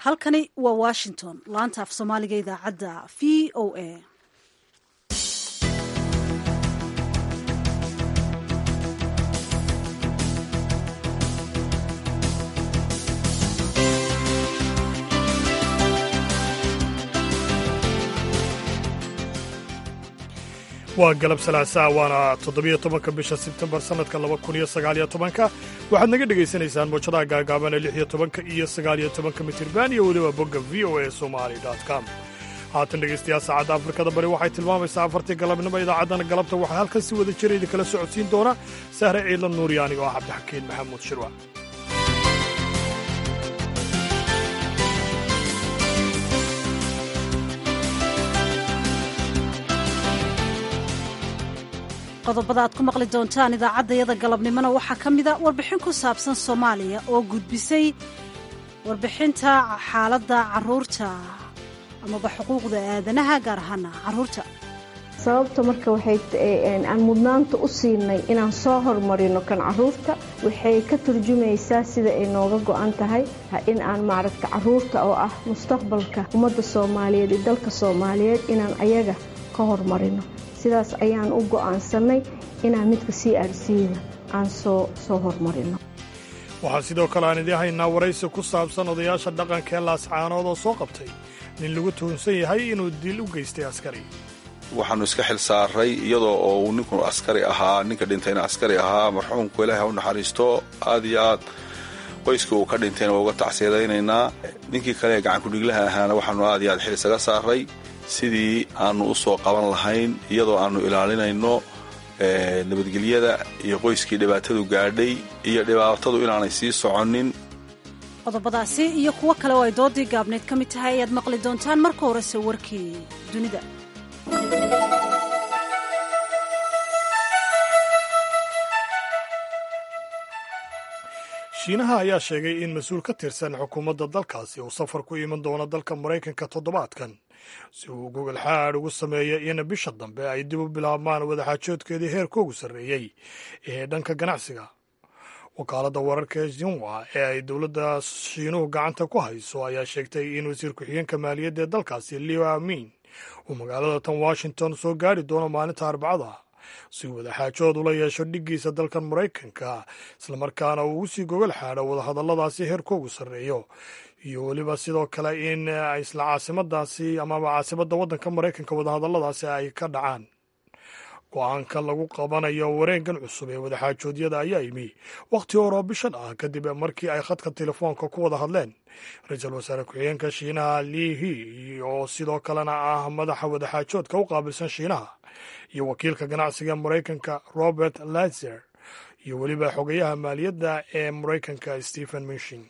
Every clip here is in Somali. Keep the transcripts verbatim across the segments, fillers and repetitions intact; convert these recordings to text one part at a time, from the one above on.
halkani waa washington laanta af soomaaliga idaacadda v o a. waa galab salaasaa waana toddobiyo tobanka bisha sebtembar sannadka laba kun iyo sagaaliyo tobanka waxaad naga dhegaysanaysaan mowjadaha gaagaaban ee lix iyo tobanka iyo sagaaliyo tobanka mitirban iyo weliba bogga v o a somali com. haatan dhegaystayaal saacadda afrikada bari waxay tilmaamaysaa afartii galabnimo idaacaddana galabta waxaa halkan si wada jira idinkala socodsiin doona sahre ciidla nuuryaani oo ah cabdixakiin maxamuud shirwa. qodobada aad ku maqli doontaan idaacaddayada galabnimona waxaa ka mida warbixin ku saabsan soomaaliya oo gudbisay warbixinta xaaladda carruurta amaba xuquuqda aadanaha gaar ahaana carruurta. sababta marka waxay aan mudnaanta u siinay inaan soo hormarino kan carruurta waxay ka turjumaysaa sida ay nooga go'an tahay in aan maaragta carruurta oo ah mustaqbalka ummadda soomaaliyeed iyo dalka soomaaliyeed inaan ayaga ka hormarino. sidaas ayaan u go'aansanay inaan midka c r c-da aan soo soo hormarino. waxaa sidoo kale aan idiin haynaa waraysi ku saabsan odayaasha dhaqanka ee laascaanood oo soo qabtay nin lagu tuhunsan yahay inuu dil u geystay askari. waxaannu iska xil saaray iyadoo oo uu ninku askari ahaa ninka dhintayna askari ahaa marxuumku ilaahay ha u naxariisto aad iyo aad qoyska uu ka dhintayna waa uga tacsiyadaynaynaa. ninkii kale ee gacankudhiglaha ahaana waxaannu aad iyo aad xil isaga saaray sidii aannu u soo qaban lahayn iyadoo aannu ilaalinayno nabadgelyada iyo qoyskii dhibaatadu gaadhay iyo dhibaatadu inaanay sii soconin. qodobadaasi iyo kuwo kale oo ay doodii gaabneed ka mid tahay ayaad maqli doontaan marka horese warkii dunida. shiinaha ayaa sheegay in mas-uul ka tirsan xukuumadda dalkaasi uu safar ku iman doono dalka maraykanka toddobaadkan si uu gogol xaadh ugu sameeyo in bisha dambe ay dib u bilaabmaan wadaxaajoodkeedii heerkoogu sarreeyey ee dhanka ganacsiga. wakaaladda wararka ee xinhua ee ay dowladda shiinuhu gacanta ku hayso ayaa sheegtay in wasiir ku-xigeenka maaliyadda ee dalkaasi leo amin uu magaalada tan washington soo gaari doono maalinta arbacada si wadaxaajood ula yeesho dhiggiisa dalkan maraykanka islamarkaana uu ugu sii gogol xaadho wadahadalladaasi heerkoogu sarreeyo iyo weliba sidoo kale in isla caasimadaasi amaba caasimadda waddanka maraykanka wadahadalladaasi ay ka dhacaan. go-aanka lagu qabanayo wareeggan cusub ee wadaxaajoodyada ayaa yimi wakhti horoo bishan ah kadib markii ay khadka telefoonka ku wada hadleen ra-iisul wasaare ku-xigeenka shiinaha lii hi oo sidoo kalena ah madaxa wadaxaajoodka u qaabilsan shiinaha iyo wakiilka ganacsiga maraykanka robert lighthizer iyo weliba xogayaha maaliyadda ee maraykanka stephen mnuchin.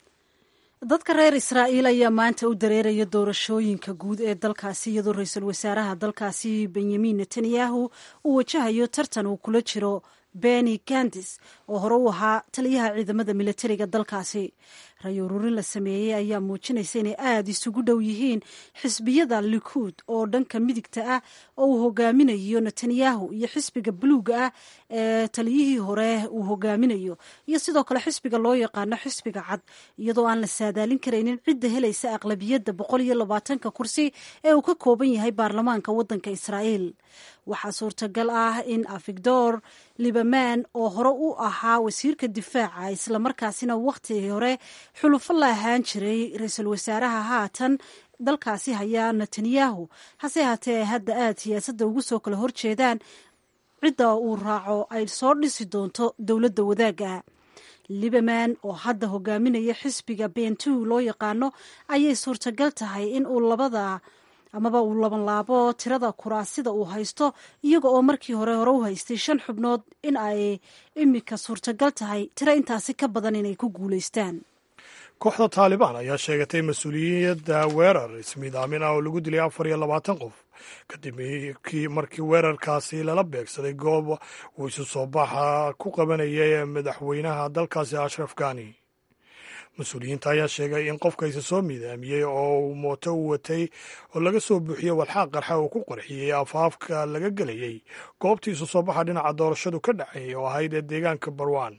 dadka reer israa'iil ayaa maanta u dareeraya doorashooyinka guud ee dalkaasi iyadoo ra-iisul wasaaraha dalkaasi benyamin netanyahu uu wajahayo tartan uu kula jiro beni gandis oo hore u ahaa taliyaha ciidamada militariga dalkaasi. ray ururin la sameeyey ayaa muujinaysa inay aada isugu dhow yihiin xisbiyada likuud oo dhanka midigta ah oo uu hogaaminayo netanyahu iyo xisbiga buluuga ah ee taliyihii hore uu hogaaminayo iyo sidoo kale xisbiga loo yaqaano xisbiga cad iyadoo aan la saadaalin karaynin cidda helaysa aqlabiyadda boqol iyo labaatanka kursi ee uu ka kooban yahay baarlamaanka waddanka israa'iil. waxaa suurtagal ah in avigdor liberman oo hore u ahaa wasiirka difaaca islamarkaasina wakhtigii hore xulufo la ahaan jiray ra-iisul wasaaraha haatan dalkaasi hayaa netanyahu hase haatee hadda aad siyaasadda ugu soo kala horjeedaan cidda uu raaco ay soo dhisi doonto dowladda wadaagga. liberman oo hadda hogaaminaya xisbiga bentu loo yaqaano ayay suurtagal tahay in uu labada amaba uu labanlaabo tirada kuraasida uu haysto iyaga oo markii hore hore u haystay shan xubnood in ay iminka suurtagal tahay tiro intaasi ka badan inay ku guulaystaan. kooxda taalibaan ayaa sheegatay mas-uuliyadda weerar ismiidaamin ah oo lagu dilay afar iyo labaatan qof kadib markii weerarkaasi lala beegsaday goob uu isu soo baxa ku qabanayay madaxweynaha dalkaasi ashraf ghani. mas-uuliyiinta ayaa sheegay in qofka isa soo miidaamiyey oo mooto u watay oo laga soo buuxiyey walxaaq qarxa uu ku qarxiyey afaafka laga gelayey goobtii isu soo baxa dhinaca doorashadu ka dhacay oo ahayd ee deegaanka barwan.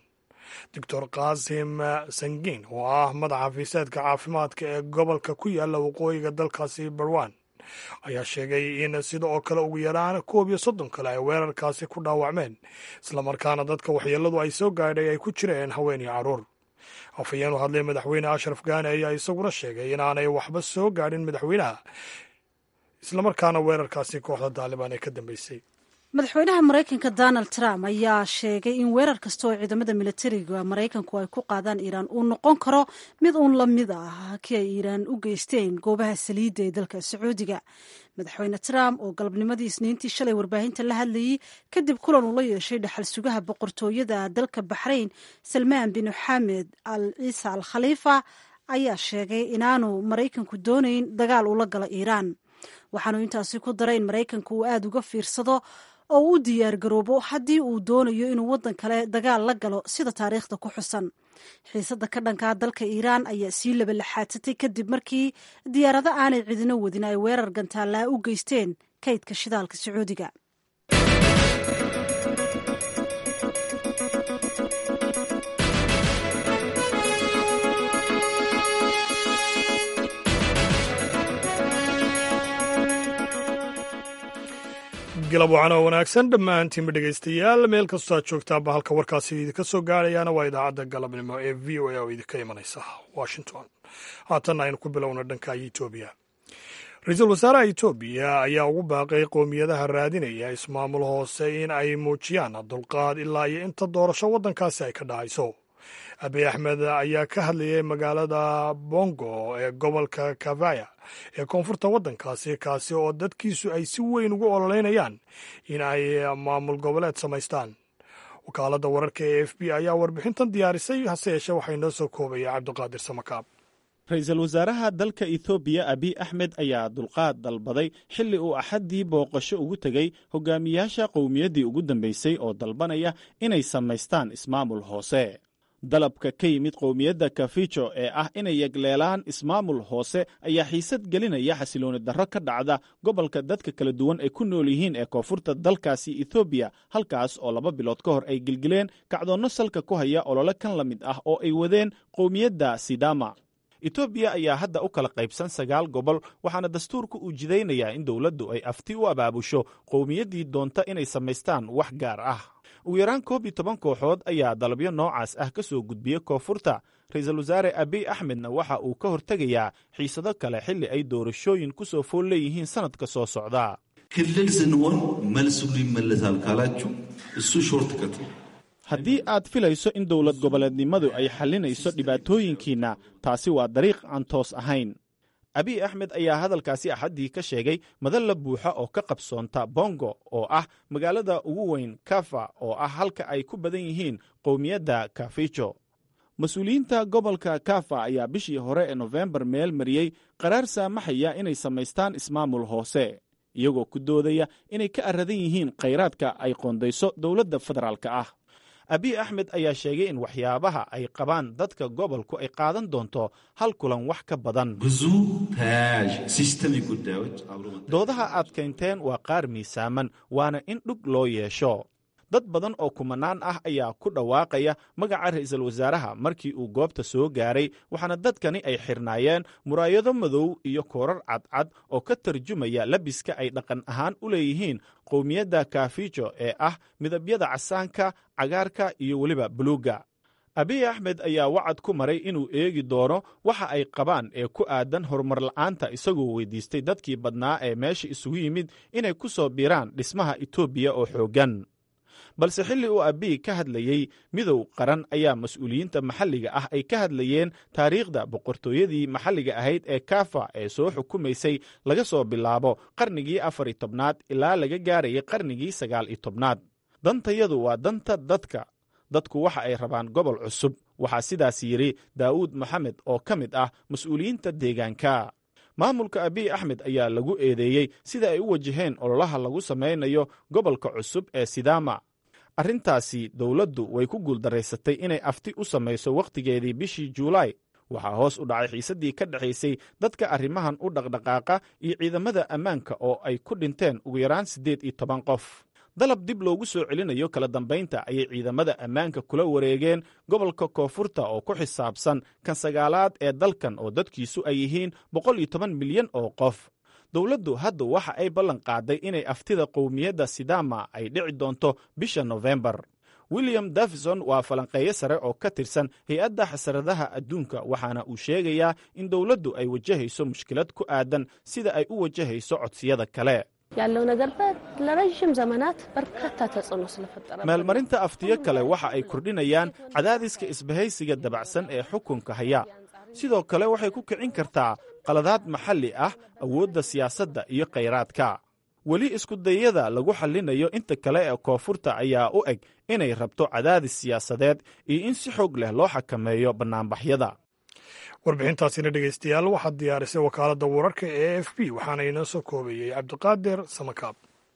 doctor qaasim sangiin oo ah madaxa xafiiseedka caafimaadka ee gobolka ku yaala waqooyiga dalkaasi barwan ayaa sheegay in sida oo kale ugu yaraan koob iyo soddon kale ay weerarkaasi ku dhaawacmeen islamarkaana dadka waxyeelladu ay soo gaadhay ay ku jireen haween iyo carruur. afhayeen u hadlay madaxweyne ashraf gaani ayaa isaguna sheegay inaanay waxba soo gaadhin madaxweynaha islamarkaana weerarkaasi kooxda taalibaan ee ka dambeysay. madaxweynaha maraykanka donald trump ayaa sheegay in weerar kasta oo ciidamada militariga maraykanku ay ku qaadaan iiraan uu noqon karo mid uun la mid ah kii ay iiraan u geysteen goobaha saliidda ee dalka sacuudiga. madaxweyne trump oo galabnimadii isniintii shalay warbaahinta la hadlayey kadib kulan uu la yeeshay dhaxal sugaha boqortooyada dalka baxrayn salmaan bin xamed al ciisa al khaliifa ayaa sheegay inaanu maraykanku doonayn dagaal ula gala iiraan. waxaanu intaasi ku daray in maraykanku uu aada uga fiirsado oo u diyaar garoobo haddii uu doonayo inuu waddan kale dagaal la galo sida taariikhda ku xusan. xiisadda ka dhankaa dalka iiraan ayaa sii labalaxaadsatay kadib markii diyaarado aanay cidino wadin ay weerar gantaallaa u geysteen kaydka shidaalka sacuudiga. galab wacan oo wanaagsan dhammaantiinba dhegaystayaal meel kastoo aad joogtaanba halka warkaasi idinka soo gaarayaana waa idaacadda galabnimo ee v o a oo idinka imanaysa washington. haatanna aynu ku bilowna dhanka etoobiya. ra-iisul wasaaraha etoobiya ayaa ugu baaqay qowmiyadaha raadinaya ismaamul hoose in ay muujiyaan dulqaad ilaa iyo inta doorasho waddankaasi ay ka dhacayso. abiy axmed ayaa ka hadlayay magaalada bongo ee gobolka kavaya ee koonfurta waddankaasi kaasi oo dadkiisu ay si weyn ugu ololeynayaan in ay maamul goboleed samaystaan. wakaaladda wararka ee f b ayaa warbixintan diyaarisay hase yeeshee waxaa inoo soo koobaya cabdiqaadir samakaab. ra-iisul wasaaraha dalka ethoobiya abiy axmed ayaa dulqaad dalbaday xilli uu axaddii booqasho ugu tegey hogaamiyaasha qowmiyaddii ugu dambaysay oo dalbanaya inay samaystaan ismaamul hoose. dalabka ka yimid qowmiyadda kafijo ee ah inay yegleelaan ismaamul hoose ayaa xiisad gelinaya xasilooni darro ka dhacda gobolka dadka kala duwan ay ku nool yihiin ee koonfurta dalkaasi ethoobiya, halkaas oo laba bilood ka hor ay gelgeleen kacdoonno salka ku haya olole kan la mid ah oo ay wadeen qowmiyadda sidama. etoobiya ayaa hadda u kala qaybsan sagaal gobol, waxaana dastuurku uu jidaynayaa in dowladdu ay afti u abaabusho qowmiyaddii doonta inay samaystaan wax gaar ah. ugu yaraan koob iyo toban kooxood ayaa dalabyo noocaas ah ka soo gudbiya koonfurta. ra-iisul wasaare abiy axmedna waxa uu ka hortegayaa xiisado kale xilli ay doorashooyin ku soo fool leeyihiin sannadka soo socda. ክልል ስንሆን መልስ ሁሉ ይመለሳል ካላችሁ እሱ ሾርት ከት ነው። haddii aad filayso in dowlad goboleednimadu ay xallinayso dhibaatooyinkiinna, taasi waa dariiq aan toos ahayn. abiy axmed ayaa hadalkaasi axaddii ka sheegay madalla buuxa oo ka qabsoonta bongo oo ah magaalada ugu weyn kafa oo ah halka ay ku badan yihiin qowmiyadda kafijo. mas-uuliyiinta gobolka kafa ayaa bishii hore ee nofembar meel mariyey qaraar saamaxaya inay samaystaan ismaamul hoose, iyagoo ku doodaya inay ka aradan yihiin khayraadka ay qoondayso dowladda federaalka ah. abiy axmed ayaa sheegay in waxyaabaha ay qabaan dadka gobolku ay qaadan doonto hal kulan wax ka badan. doodaha aad keenteen waa qaar miisaaman, waana in dhug loo yeesho. dad badan oo kumanaan ah ayaa ku dhawaaqaya magaca ra-iisul wasaaraha markii uu goobta soo gaaray, waxaana dadkani ay xirnaayeen muraayado madow iyo koorar cadcad oo ka tarjumaya labiska ay dhaqan ahaan u leeyihiin qowmiyadda kafijo ee ah midabyada casaanka, cagaarka iyo weliba buluugga. abiy axmed ayaa wacad ku maray inuu eegi doono waxa ay qabaan ee ku aadan horumar la'aanta, isagoo weydiistay dadkii badnaa ee meesha isugu yimid inay ku soo biiraan dhismaha etoobiya oo xooggan. balse xilli uu abiy ka hadlayey midow qaran ayaa mas-uuliyiinta maxalliga ah ay ka hadlayeen taariikhda boqortooyadii maxalliga ahayd ee kafa ee soo xukumaysay laga soo bilaabo qarnigii afar iyo tobnaad ilaa laga gaarayay qarnigii sagaal iyo tobnaad. dantayadu waa danta dadka, dadku waxa ay rabaan gobol cusub, waxaa sidaas yidhi daa'uud maxamed oo ka mid ah mas-uuliyiinta deegaanka. maamulka abiy axmed ayaa lagu eedeeyey sida ay u wajaheen ololaha lagu samaynayo gobolka cusub ee sidama. arrintaasi dowladdu way ku guuldaraysatay inay afti u samayso wakhtigeedii bishii juulaay. waxaa hoos u dhacay xiisaddii ka dhexaysay dadka arrimahan u dhaqdhaqaaqa iyo ciidamada ammaanka oo ay ku dhinteen ugu yaraan siddeed iyo toban qof. dalab dib loogu soo celinayo kala dambaynta ayay ciidamada ammaanka kula wareegeen gobolka koonfurta oo ku xisaabsan kan sagaalaad ee dalkan oo dadkiisu ay yihiin boqol iyo toban milyan oo qof. dowladdu hadda waxa ay ballan qaaday inay aftida qowmiyadda Sidama ay dhici doonto bisha November. William Davison waa falanqeeye sare oo ka tirsan hay-adda xasaradaha adduunka, waxaana uu sheegayaa in dowladdu ay wajahayso mushkilad ku aadan sida ay u wajahayso codsiyada kale. ያለው ነገር ለረጅም ዘመናት በርካታ ተጽዕኖ ስለፈጠረ meelmarinta aftiyo kale waxa ay kordhinayaan cadaadiska isbahaysiga dabacsan ee xukunka haya. sidoo kale waxay ku kicin kartaa qaladaad maxalli ah, awoodda siyaasadda iyo khayraadka. weli isku dayada lagu xallinayo inta kale ee koonfurta ayaa u eg inay rabto cadaadis siyaasadeed iyo in si xoog leh loo xakameeyo bannaanbaxyada. warbixintaasina dhegaystayaal waxaad diyaarisay wakaaladda wararka ee a f b waxaana inoo soo koobayey cabdiqaadir samakaab.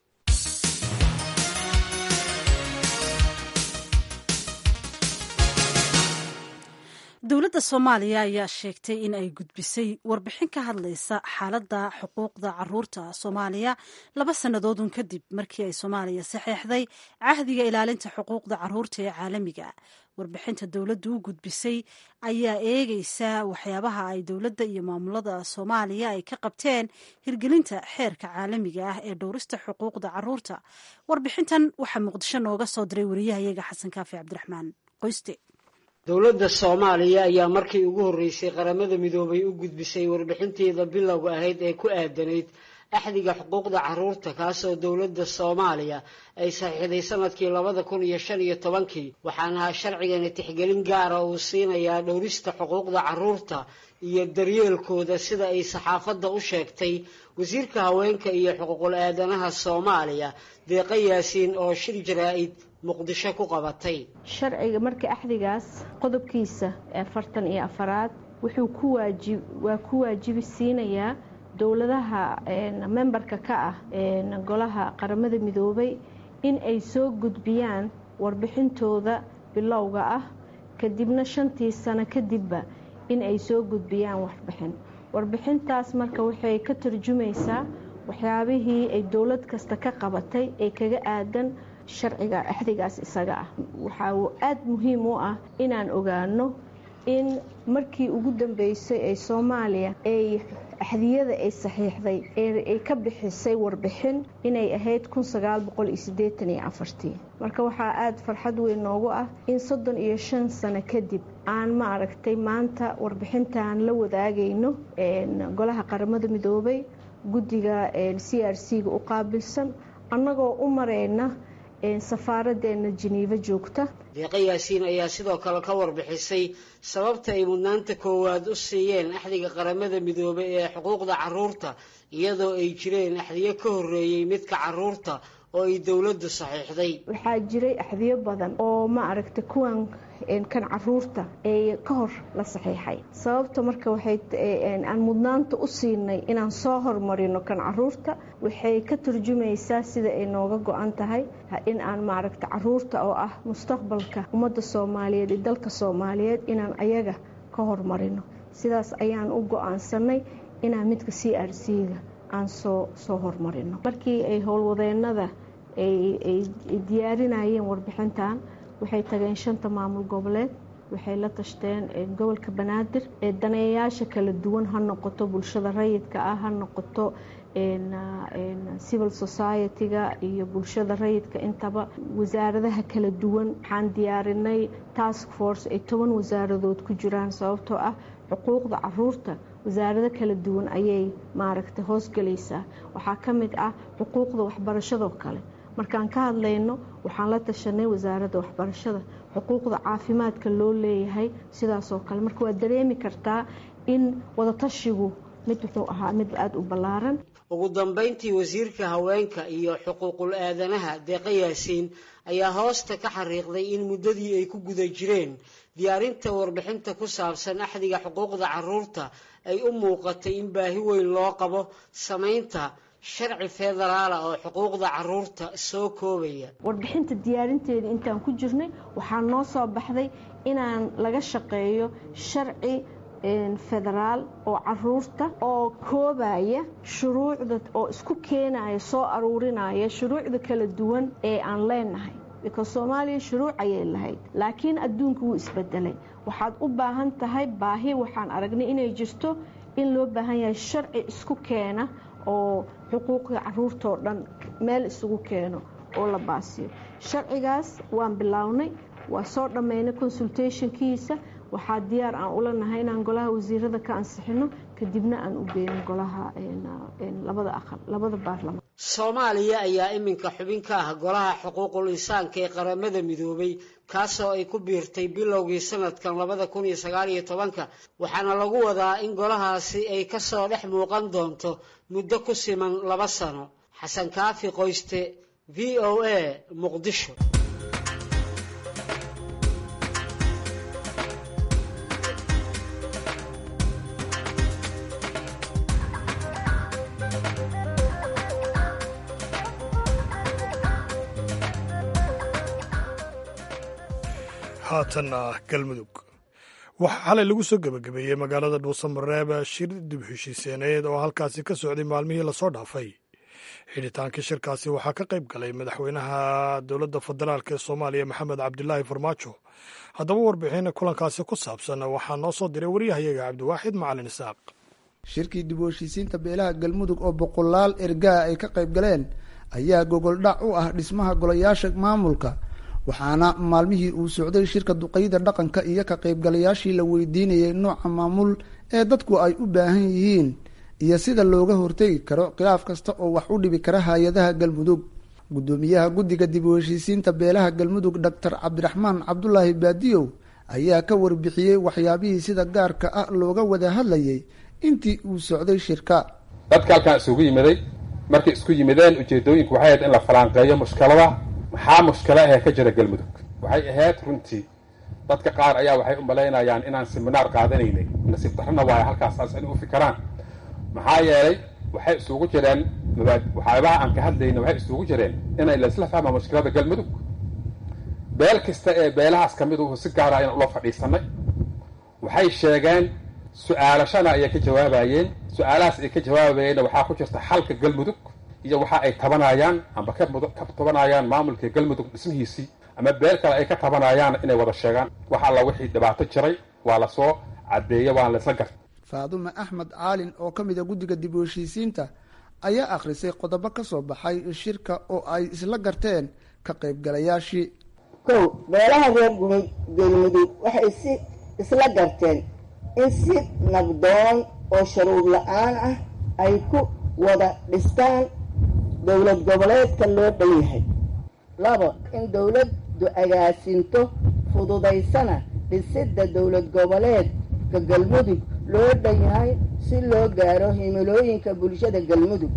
dowladda soomaaliya ayaa sheegtay in ay gudbisay warbixin ka hadlaysa xaaladda xuquuqda caruurta soomaaliya laba sannadoodun kadib markii ay soomaaliya saxeexday cahdiga ilaalinta xuquuqda caruurta ee caalamiga. warbixinta dowladdu u gudbisay ayaa eegaysa waxyaabaha ay dowladda iyo maamulada soomaaliya ay ka qabteen hirgelinta xeerka caalamiga ah ee dhowrista xuquuqda caruurta. warbixintan waxaa muqdisho nooga soo diray wariyahayaga xasan kaafi cabdiraxmaan qoyste. dowladda soomaaliya ayaa markii ugu horreysay qaramada midoobay u gudbisay warbixinteeda bilowga ahayd ee ku aadanayd axdiga xuquuqda caruurta, kaasoo dowladda soomaaliya ay saxiixday sanadkii labada kun iyo shan iyo tobankii waxaana sharcigani tixgelin gaara uu siinayaa dhowrista xuquuqda caruurta iyo daryeelkooda, sida ay saxaafadda u sheegtay wasiirka haweenka iyo xuquuqul aadanaha soomaaliya deeqa yaasiin oo shir jaraa'id muqdisho ku qabatay. sharciga marka axdigaas qodobkiisa afartan iyo afaraad wuxuu ku waajib waa ku waajibi siinayaa dowladaha membarka ka ah golaha qaramada midoobay in ay soo gudbiyaan warbixintooda bilowga ah, kadibna shantii sano kadibba in ay soo gudbiyaan warbixin. warbixintaas marka waxay ka tarjumaysaa waxyaabihii ay dowlad kasta ka qabatay ee kaga aadan sharciga axdigaas isaga ah. waxaa aada muhiim u ah inaan ogaano in markii ugu dambeysay ee soomaaliya ay axdiyada ay saxiixday ay ka bixisay warbixin inay ahayd kun sagaal boqol iyo siddeetan iyo afartii. marka waxaa aada farxad weyn noogu ah in soddon iyo shan sano kadib aan ma aragtay maanta warbixintaan la wadaagayno golaha qaramada midoobay, guddiga c r c-ga u qaabilsan, annagoo u mareyna safaaraddeena Geneva joogta. deeqa yaasiin ayaa sidoo kale ka warbixisay sababta ay mudnaanta koowaad u siiyeen axdiga qaramada midoobay ee xuquuqda caruurta, iyadoo ay jireen axdiyo ka horreeyey midka caruurta oo ay dowladdu saxiixday. waxaa jiray axdiyo badan oo ma aragta kuwan kan caruurta ee ka hor la saxiixay. sababta marka waxay aan mudnaanta u siinay inaan soo hormarino kan caruurta waxay ka turjumaysaa sida ay nooga go-an tahay in aan ma aragta caruurta oo ah mustaqbalka ummadda Soomaaliyeed ee dalka Soomaaliyeed inaan ayaga ka hormarino. sidaas ayaan u go-aansanay inaan midka c r c-ga aan soo soo hormarino. markii ay howlwadeennada ay diyaarinayeen warbixintan waxay tageen shanta maamul goboleed, waxay la tashteen gobolka Banaadir ee daneeyayaasha kala duwan, ha noqoto bulshada rayidka ah, ha noqoto civil society-ga iyo bulshada rayidka intaba, wasaaradaha kala duwan. waxaan diyaarinay task force ay toban wasaaradood ku jiraan, sababtoo ah xuquuqda caruurta wasaarado kala duwan ayay maaragtay hoosgelaysaa. waxaa ka mid ah xuquuqda waxbarashadoo kale. markaan ka hadlayno waxaan la tashanay wasaaradda waxbarashada, xuquuqda caafimaadka loo leeyahay sidaasoo kale. marka waad dareemi kartaa in wadatashigu mid wuxuu ahaa mid aada u ballaaran. ugu dambeyntii wasiirka haweenka iyo xuquuqul aadanaha deeqa yaasiin ayaa hoosta ka xariiqday in muddadii ay ku guda jireen diyaarinta warbixinta ku saabsan axdiga xuquuqda caruurta ay u muuqatay in baahi weyn loo qabo samaynta sharci federaala oo xuquuqda caruurta soo koobaya. warbixinta diyaarinteeda intaan ku jirnay waxaa noo soo baxday inaan laga shaqeeyo sharci federaal oo caruurta oo koobaya shuruucda oo isku keenaya soo aruurinaya shuruucda kala duwan ee aan leenahay because Soomaaliya shuruuc ayay lahayd laakiin adduunku wuu isbedelay waxaad u baahan tahay baahi waxaan aragnay inay jirto in loo baahan yahay sharci isku keena oo xuquuqda caruurta oo dhan meel isugu keeno oo la baasiyo sharcigaas waan bilownay waa soo dhameynay consultationkiisa waxaa diyaar aan ula nahay inaan golaha wasiirada ka ansixino kadibna aan u geeyno golaha labada aqal labada baarlamaan Soomaaliya ayaa iminka xubin ka ah golaha xuquuqul insaanka ee qaramada midoobay kaasoo ay ku biirtay bilowgii sanadkan laba kun iyo sagaal iyo toban waxaana lagu wadaa in golahaasi ay ka soo dhex muuqan doonto muddo ku siman laba sano xasan kaafi qoyste V O A Muqdisho haatanna galmudug waxaa xalay lagu soo gebagabeeyey magaalada dhuusamareeb shir dib heshiiseeneed oo halkaasi ka socday maalmihii lasoo dhaafay xidhitaankii shirkaasi waxaa ka qayb galay madaxweynaha dowladda federaalk ee soomaaliya maxamed cabdilaahi farmaajo haddaba warbixin kulankaasi ku saabsan waxaa noo soo diray waryahayaga cabdiwaaxid macalin isaaq shirkii dib u heshiisiinta beelaha galmudug oo boqolaal ergaa ay ka qayb galeen ayaa gogoldhac u ah dhismaha golayaasha maamulka waxaana maalmihii uu socday shirka duqeyda dhaqanka iyo ka qaybgalayaashii la weydiinayay nooca maamul ee dadku ay u baahan yihiin iyo sida looga hortegi karo khilaaf kasta oo wax u dhibi kara hay-adaha galmudug guddoomiyaha guddiga dib u heshiisiinta beelaha galmudug doctor cabdiraxmaan cabdulaahi baadiyow ayaa ka warbixiyey waxyaabihii sida gaarka ah looga wada hadlayay intii uu socday shirka dadka halkaan isugu yimiday markay isku yimideen ujeedooyinku waxay ahayd in la falaanqeeyo mushkilada maxaa mushkila ahee ka jira galmudug waxay ahayd runtii dadka qaar ayaa waxay u malaynayaan inaan siminaar qaadanaynay nasiib darrana waayo halkaasaas inay u fikiraan maxaa yeelay waxay isugu jireen waxyaabaha aan ka hadlayna waxay isugu jireen inay laisla fahma mushkilada galmudug beel kasta ee beelahaas ka mid uhu si gaara ayaan ula fadhiisanay waxay sheegeen su-aalashana ayay ka jawaabayeen su-aalahaas ay ka jawaabayeenna waxaa ku jirta xalka galmudug iyo waxa ay tabanayaan amba ka tabanayaan maamulka galmudug dhismihiisii ama beel kale ay ka tabanayaan inay wada sheegaan wax alla wixii dhibaato jiray waa la soo cadeeyay waan la isla gartay faadume axmed caalin oo ka mid a guddiga dib u heshiisiinta ayaa akhrisay qodobo ka soo baxay shirka oo ay isla garteen ka qaybgalayaashii kow beelaha reer galmudug waxay si isla garteen in si nabdoon oo sharuud la-aan ah ay ku wada dhistaan dowlad goboleedka loo dhan yahay labo in dowladdu agaasinto fududaysana dhisidda dowlad goboleedka galmudug loo dhan yahay si loo gaaro himilooyinka bulshada galmudug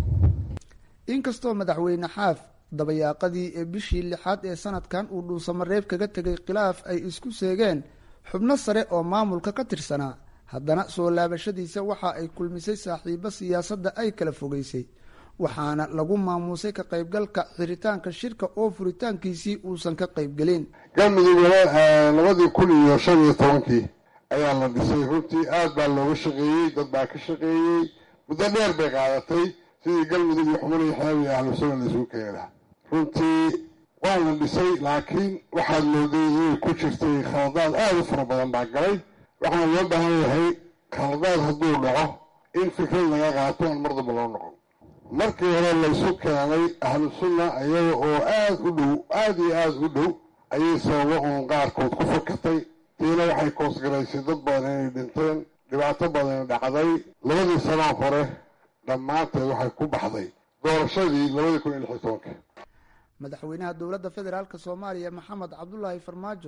inkastoo madaxweyne xaaf dabayaaqadii ee bishii lixaad ee sanadkan uu dhuusamareeb kaga tegay khilaaf ay isku seegeen xubno sare oo maamulka ka tirsanaa haddana soo laabashadiisa waxa ay kulmisay saaxiibo siyaasadda ay kala fogeysay waxaana lagu maamuusay ka qaybgalka xiritaanka shirka oo furitaankiisii uusan ka qaybgelin galmudug labadii kun iyo shan iyo tobankii ayaa la dhisay runtii aad baa looga shaqeeyey dad baa ka shaqeeyey muddo dheer bay qaadatay sidii galmudug iyo xubno iyo xaawi ahlusuna la isugu keeni lahaa runtii waa la dhisay laakiin waxaad mooday inay ku jirtay khaladaad aada u fara badan baa galay waxaan loo baahan yahay khaladaad hadduu dhaco in fikrad laga qaato aan mar damba loo noqon markii hore laysu keenay ahlu sunna iyaga oo aada u dhow aada iyo aada u dhow ayay sababo uun qaarkood ku fakatay tiina waxay koosgaraysay dad badan inay dhinteen dhibaato badan dhacday labadii sanaa hore dhammaanteed waxay ku baxday doorashadii labadii kun iyo lix iyo tobankii madaxweynaha dowladda federaalk soomaaliya maxamed cabdulaahi farmaajo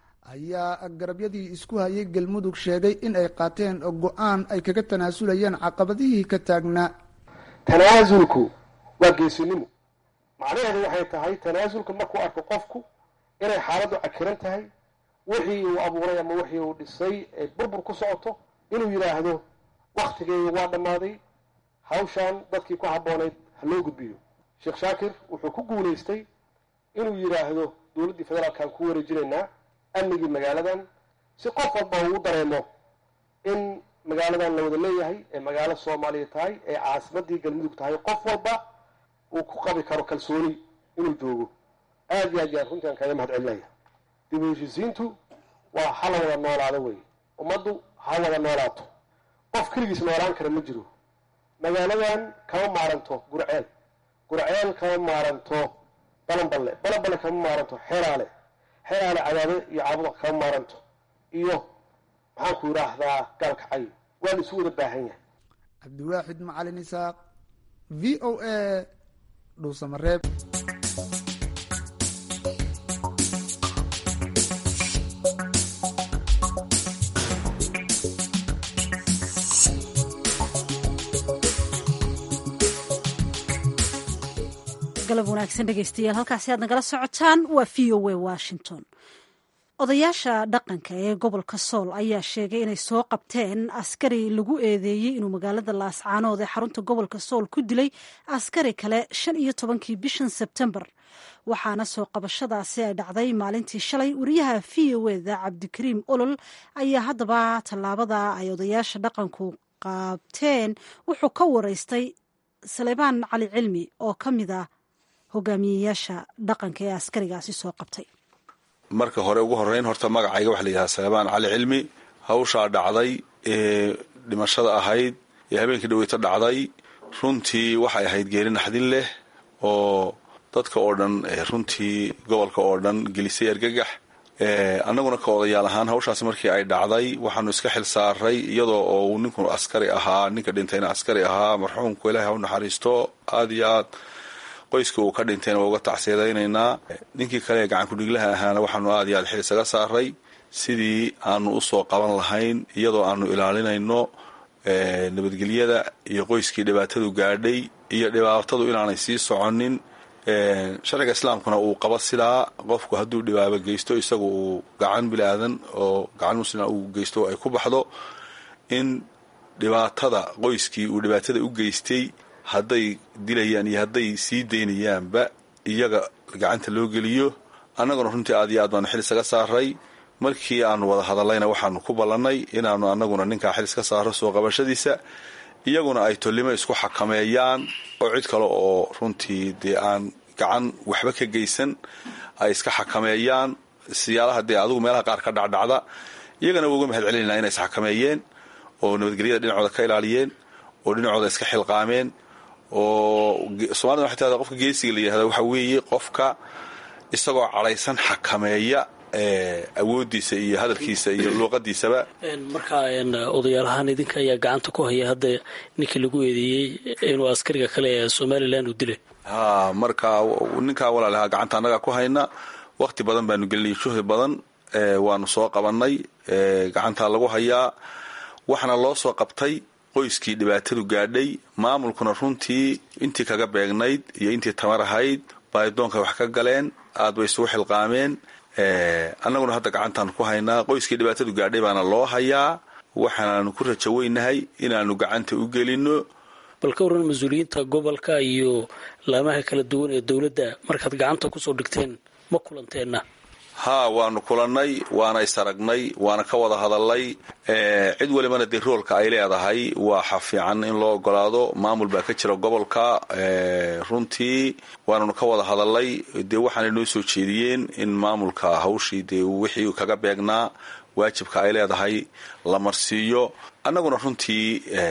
ayaa garabyadii isku hayay galmudug sheegay in ay qaateen go-aan ay kaga tanaasulayeen caqabadihii ka taagnaa tanaasulku waa geesinimo macnaheedu waxay tahay tanaasulka markuu arko qofku inay xaaladdu cakiran tahay wixii uu abuuray ama wixii uu dhisay ee burbur ku socoto inuu yidhaahdo waktigeedu waa dhammaaday hawshaan dadkii ku habboonayd ha loo gudbiyo sheekh shaakir wuxuu ku guulaystay inuu yidhaahdo dowladdii federaalkaan ku wareejinaynaa amnigii magaaladan si qof walba uu dareemo in magaaladan la wada leeyahay ee magaalo soomaaliya tahay ee caasimadii galmudug tahay qof walba uu ku qabi karo kalsooni inuu joogo aad iyo aad yaan runtaan kaga mahad celinaya dib u heshiisiintu waa ha la wada noolaado wey ummaddu ha wada noolaato qof keligiis noolaan kara ma jiro magaaladan kama maaranto gurceel gurceel kama maaranto balanballe balanballe kama maaranto xeraale xeraale cadaade iyo caabuda kama maaranto iyo maxaan ku yidhaahdaa gaalkacay waa la isu wada baahan yahay cabdiwaaxid macalin isaaq v o a dhuusamareeb galab wanaagsan dhegeystayaal halkaasi aad nagala socotaan waa v o a washington odayaasha dhaqanka ee gobolka sool ayaa sheegay inay soo qabteen askari lagu eedeeyey inuu magaalada laascaanood ee xarunta gobolka sool ku dilay askari kale shan iyo tobankii bishan sebtembar waxaana soo qabashadaasi ay dhacday maalintii shalay wariyaha v o eda cabdikariim olol ayaa haddaba tallaabada ay odayaasha dhaqanku qaabteen wuxuu ka wareystay saleebaan cali cilmi oo ka mid ah hogaamiyeyaasha dhaqanka ee askarigaasi soo qabtay marka hore ugu horeyn horta magacayga waxa la yidhaha saleebaan cali cilmi hawshaa dhacday ee dhimashada ahayd ee habeenkii dhaweyto dhacday runtii waxay ahayd geeri naxdin leh oo dadka oo dhan runtii gobolka oo dhan gelisay argagax annaguna ka odayaal ahaan hawshaasi markii ay dhacday waxaanu iska xil saaray iyadoo oo uu ninku askari ahaa ninka dhintayna askari ahaa marxuumku ilaahay ha u naxariisto aad iyo aad qoyska uu ka dhintayna waa uga tacsiyadaynaynaa ninkii kale ee gacan kudhiglaha ahaana waxaanu aad iyo aad xil isaga saaray sidii aanu usoo qaban lahayn iyadoo aanu ilaalinayno nabadgelyada iyo qoyskii dhibaatadu gaadhay iyo dhibaatadu inaanay sii soconin sharciga islaamkuna uu qabo sidaa qofku hadduu dhibaabo geysto isagu uu gacan bilaadan oo gacan muslima uu geysto ay ku baxdo in dhibaatada qoyskii uu dhibaatada u geystay hadday dilayaan iyo hadday sii daynayaanba iyaga gacanta loo geliyo annaguna runtii aad iyo aad baanu xil isaga saaray markii aanu wada hadallayna waxaanu ku ballannay inaanu annaguna ninkaa xil iska saaro soo qabashadiisa iyaguna ay tolimo isku xakameeyaan oo cid kale oo runtii dee aan gacan waxba ka geysan ay iska xakameeyaan siyaalaha dee adigu meelaha qaar ka dhacdhacda iyagana uga mahad celinayna inay isxakameeyeen oo nabadgelyada dhinacooda ka ilaaliyeen oo dhinacooda iska xilqaameen oo soomaalida waxay tahdaa qofka geesiga la yidhahda waxa weeye qofka isagoo cadhaysan xakameeya awoodiisa iyo hadalkiisa iyo luuqadiisaba markaa odayaalahaan idinka ayaa gacanta ku haya hadda ninkii lagu eedeeyey inuu askariga kale ee somalilan uu dilay ha marka ninkaa walaalahaa gacanta annagaa ku hayna wakti badan baanu gelinay juhdi badan waanu soo qabanay gacantaa lagu hayaa waxaana loo soo qabtay qoyskii dhibaatadu gaadhay maamulkuna runtii intii kaga beegnayd iyo intii tamar ahayd baadidoonka wax ka galeen aad bay isugu xilqaameen annaguna hadda gacantaan ku haynaa qoyskii dhibaatadu gaadhay baana loo hayaa waxaanaanu ku rajo weynahay inaanu gacanta u gelino bal ka waran mas-uuliyiinta gobolka iyo laamaha kala duwan ee dowladda markaad gacanta kusoo dhigteen ma kulanteenna haa waanu kulannay waana isaragnay waana ka wada hadalnay cid walibana dee roolka ay leedahay waxa fiican in loo ogolaado maamul baa ka jira gobolka runtii waananu ka wada hadalnay dee waxaanay noo soo jeediyeen in maamulka hawshii dee wixii kaga beegnaa waajibka ay leedahay la marsiiyo annaguna runtii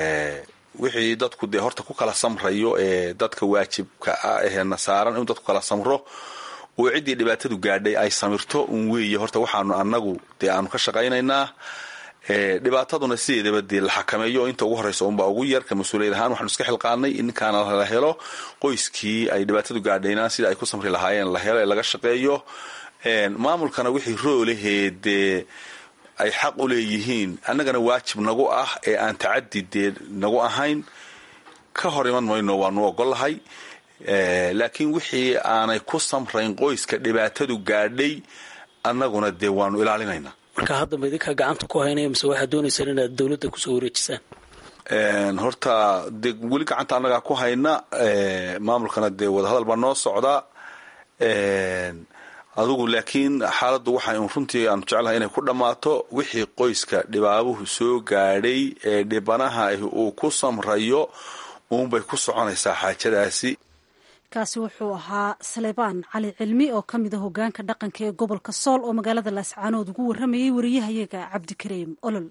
wixii dadku dee horta ku kala samrayo ee dadka waajibka ah eena saaran inuu dadku kala samro oo ciddii dhibaatadu gaadhay ay samirto un weeye horta waxaanu annagu dee aanu ka shaqaynaynaa dhibaataduna sideedaba dee la xakameeyo inta ugu horreysa unbaa ugu yar ka mas-uuliyad ahaan waxaanu iska xilqaanay in ninkaana la helo qoyskii ay dhibaatadu gaadhayna sida ay ku samri lahaayeen la helo ee laga shaqeeyo maamulkana wixii roolahee dee ay xaq u leeyihiin annagana waajib nagu ah ee aan tacadi dee nagu ahayn ka hor iman mayno waanu ogollahay laakiin wixii aanay ku samrayn qoyska dhibaatadu gaadhay annaguna dee waanu ilaalinaynaa marka hadda ma idinkaa gacanta ku haynaya mise waxaad doonaysaan inaad dowladda kusoo wareejisaan horta dee weli gacanta annagaa ku hayna maamulkana dee wadahadal baa noo socda adugu laakiin xaaladdu waxay un runtii aanu jeclahay inay ku dhammaato wixii qoyska dhibaabuhu soo gaadhay ee dhibanaha uu ku samrayo uunbay ku soconaysaa xaajadaasi. kaasi wuxuu ahaa Saleebaan Cali Cilmi oo ka mid ah hoggaanka dhaqanka ee gobolka Sool oo magaalada Laascaanood ugu waramayay wariyahayaga Cabdikariim Olol.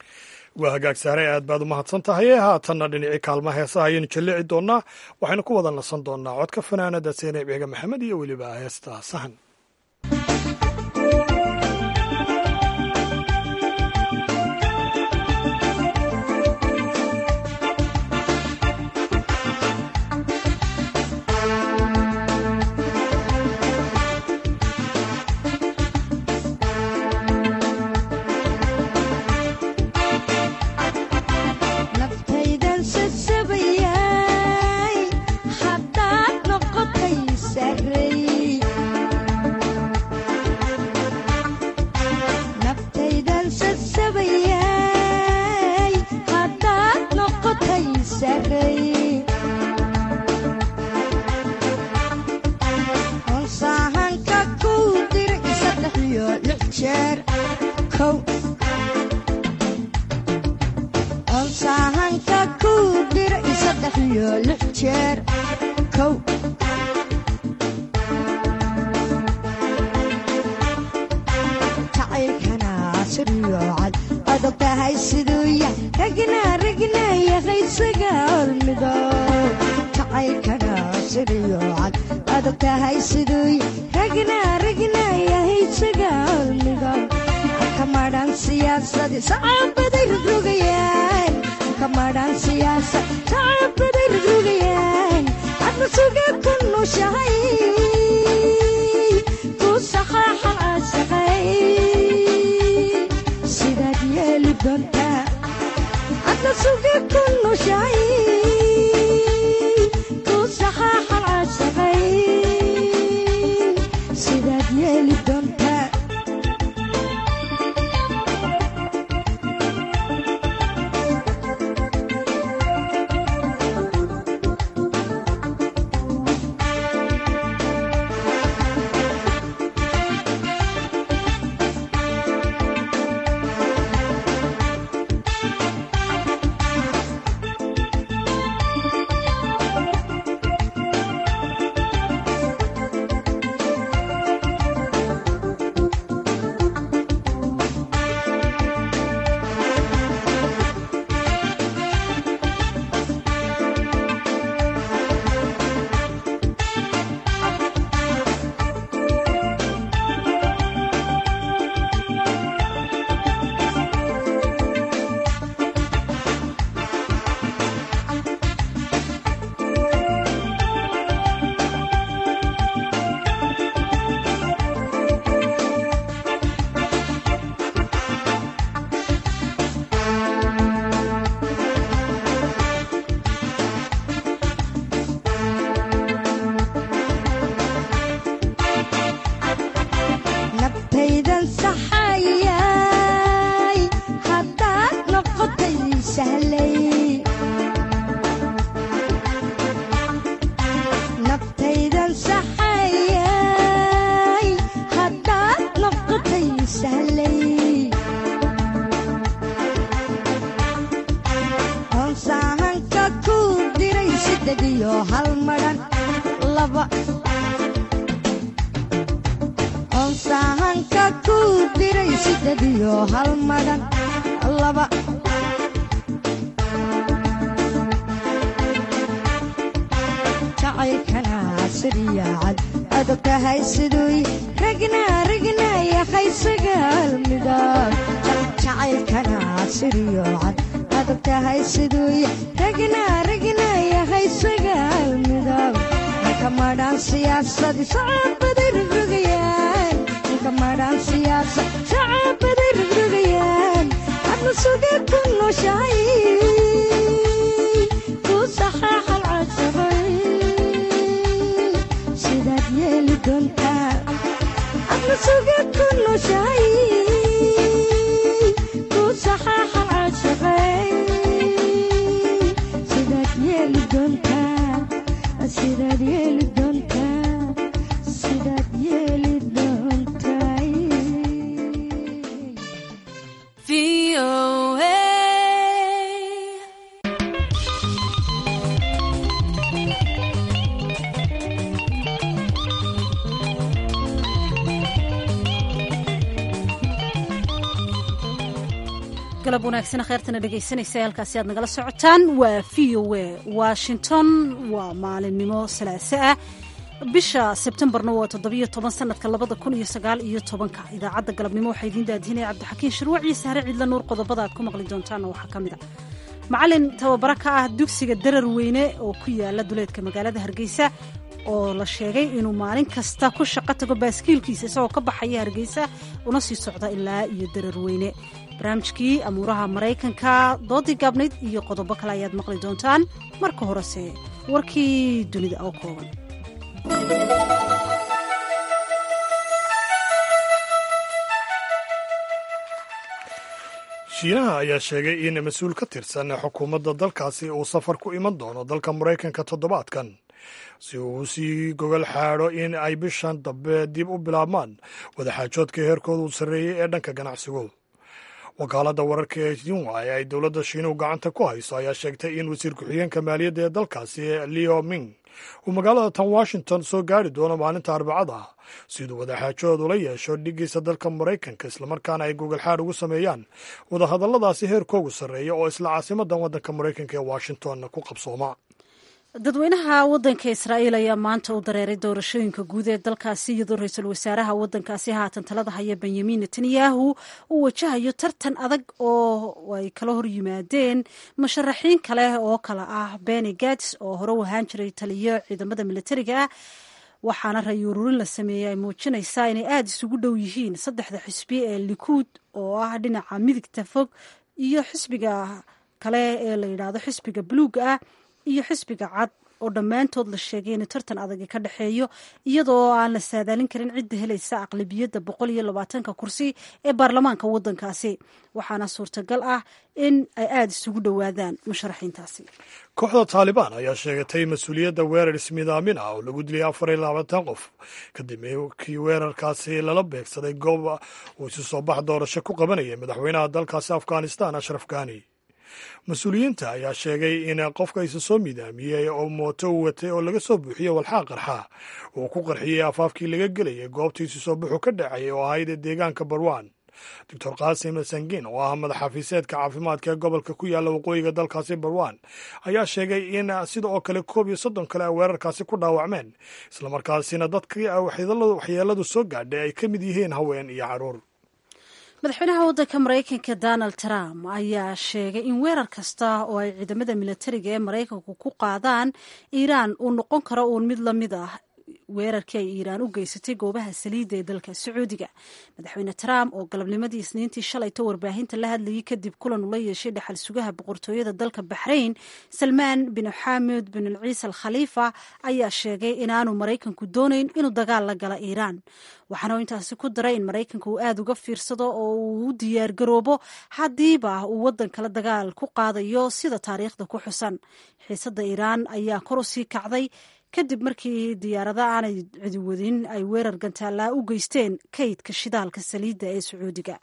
waa hagaag saaray, aad baad u mahadsan tahay. haatanna dhinacii kaalmaha heesaha ayaynu jallici doonnaa, waxaynu ku wada nasan doonnaa codka fanaanada Seenab Eega Maxamed iyo weliba heesta Sahan. Sidaad yeeli doontaa, sidaad yeeli doontaa. galab wanaagsan kheyrtana dhegaysanaysa halkaasi aad nagala socotaan waa v o a washington waa maalinimo salaaso ah bisha sebtembarna waa toddobiyo toban sanadka labada kun iyo sagaal iyo tobanka idaacadda galabnimo waxaa idiin daadihinaya cabdixakiin shirwac iyo sahre ciidla nuur qodobada aad ku maqli doontaanna waxaa ka mid a macalin tababaro ka ah dugsiga darar weyne oo ku yaala duleedka magaalada hargeysa oo la sheegay inuu maalin kasta ku shaqo tago baaskiilkiisa isagoo ka baxaya hargeysa una sii socda ilaa iyo darar weyne barnaamijkii amuuraha maraykanka doodii gaabnayd iyo qodobo kale ayaad maqli doontaan marka horese warkii dunida oo kooban shiinaha ayaa sheegay in mas-uul ka tirsan xukuumadda dalkaasi uu safar ku iman doono dalka maraykanka toddobaadkan si uu sii gogol xaadho in ay bishan dambe dib u bilaabmaan wadaxaajoodka heerkooda uu sarreeyey ee dhanka ganacsigu wakaaladda wararka ee yunwa ee ay dowladda shiinuhu gacanta ku hayso ayaa sheegtay in wasiir ku-xigeenka maaliyadda ee dalkaasi leo ming uu magaalada tan washington soo gaari doono maalinta arbacada ah siduu wadaxaajood ula yeesho dhigiisa dalka maraykanka islamarkaana ay gogolxaad ugu sameeyaan wadahadalladaasi heerkoogu sarreeya oo isla caasimadan waddanka maraykanka ee washington ku qabsooma dadweynaha waddanka israa'iil ayaa maanta u dareeray doorashooyinka guud ee dalkaasi iyadoo ra-iisul wasaaraha waddankaasi haatan talada haya benyamin netanyahu uu wajahayo tartan adag oo ay kala hor yimaadeen musharaxiin kale oo kale ah beni gats oo hore u ahaan jiray taliyo ciidamada militariga ah waxaana ray ururin la sameeyey ay muujinaysaa inay aada isugu dhow yihiin saddexda xisbi ee likuud oo ah dhinaca midigta fog iyo xisbiga kale ee la yidhaahdo xisbiga buluuga ah iyo xisbiga cad oo dhammaantood la sheegay inuu tartan adagi ka dhexeeyo iyadoo aan la saadaalin karin cidda helaysa aqlabiyadda boqol iyo labaatanka kursi ee baarlamaanka waddankaasi waxaana suurtagal ah in ay aada isugu dhowaadaan musharaxiintaasi kooxda taalibaan ayaa sheegatay mas-uuliyadda weerar ismidaamin ah oo lagu dilay afar iyo labaatan qof kadib kii weerarkaasi lala beegsaday goob uu isu soo bax doorasho ku qabanayay madaxweynaha dalkaasi afghanistan ashraf ghani mas-uuliyiinta ayaa sheegay in qofka isa soo midaamiyey oo mooto u watay oo laga soo buuxiyey walxaa qarxa uu ku qarxiyey afaafkii laga gelayay goobtii isu soo buxu ka dhacayay oo ahayd deegaanka barwan doctor qaasim sangin oo ah madaxafiiseedka caafimaadka ee gobolka ku yaalla waqooyiga dalkaasi barwan ayaa sheegay in sida oo kale koob iyo soddon kale ay weerarkaasi ku dhaawacmeen islamarkaasina dadkii waxyeeladu soo gaadhay ay ka mid yihiin haween iyo carruur madaxweynaha waddanka maraykanka donald trump ayaa sheegay in weerar kasta oo ay ciidamada militariga ee maraykanku ku qaadaan iiraan uu noqon karo uun mid la mid ah weerarkii ay iiraan u geysatay goobaha saliidda ee dalka sacuudiga madaxweyne trump oo galabnimadii isniintii shalayto warbaahinta la hadlayay kadib kulan ula yeeshay dhaxal sugaha boqortooyada dalka baxrayn salmaan bin xamed bin ciise al khaliifa ayaa sheegay inaanu maraykanku doonayn inuu dagaal la gala iiraan waxaana intaasi ku daray in maraykanka uu aada uga fiirsado oo uu u diyaar garoobo haddiiba uu waddan kale dagaal ku qaadayo sida taariikhda ku xusan xiisadda iiraan ayaa kor u sii kacday kadib markii diyaarada aanay cidi wadin ay weerar gantaallaa u geysteen kaydka shidaalka saliidda ee sacuudiga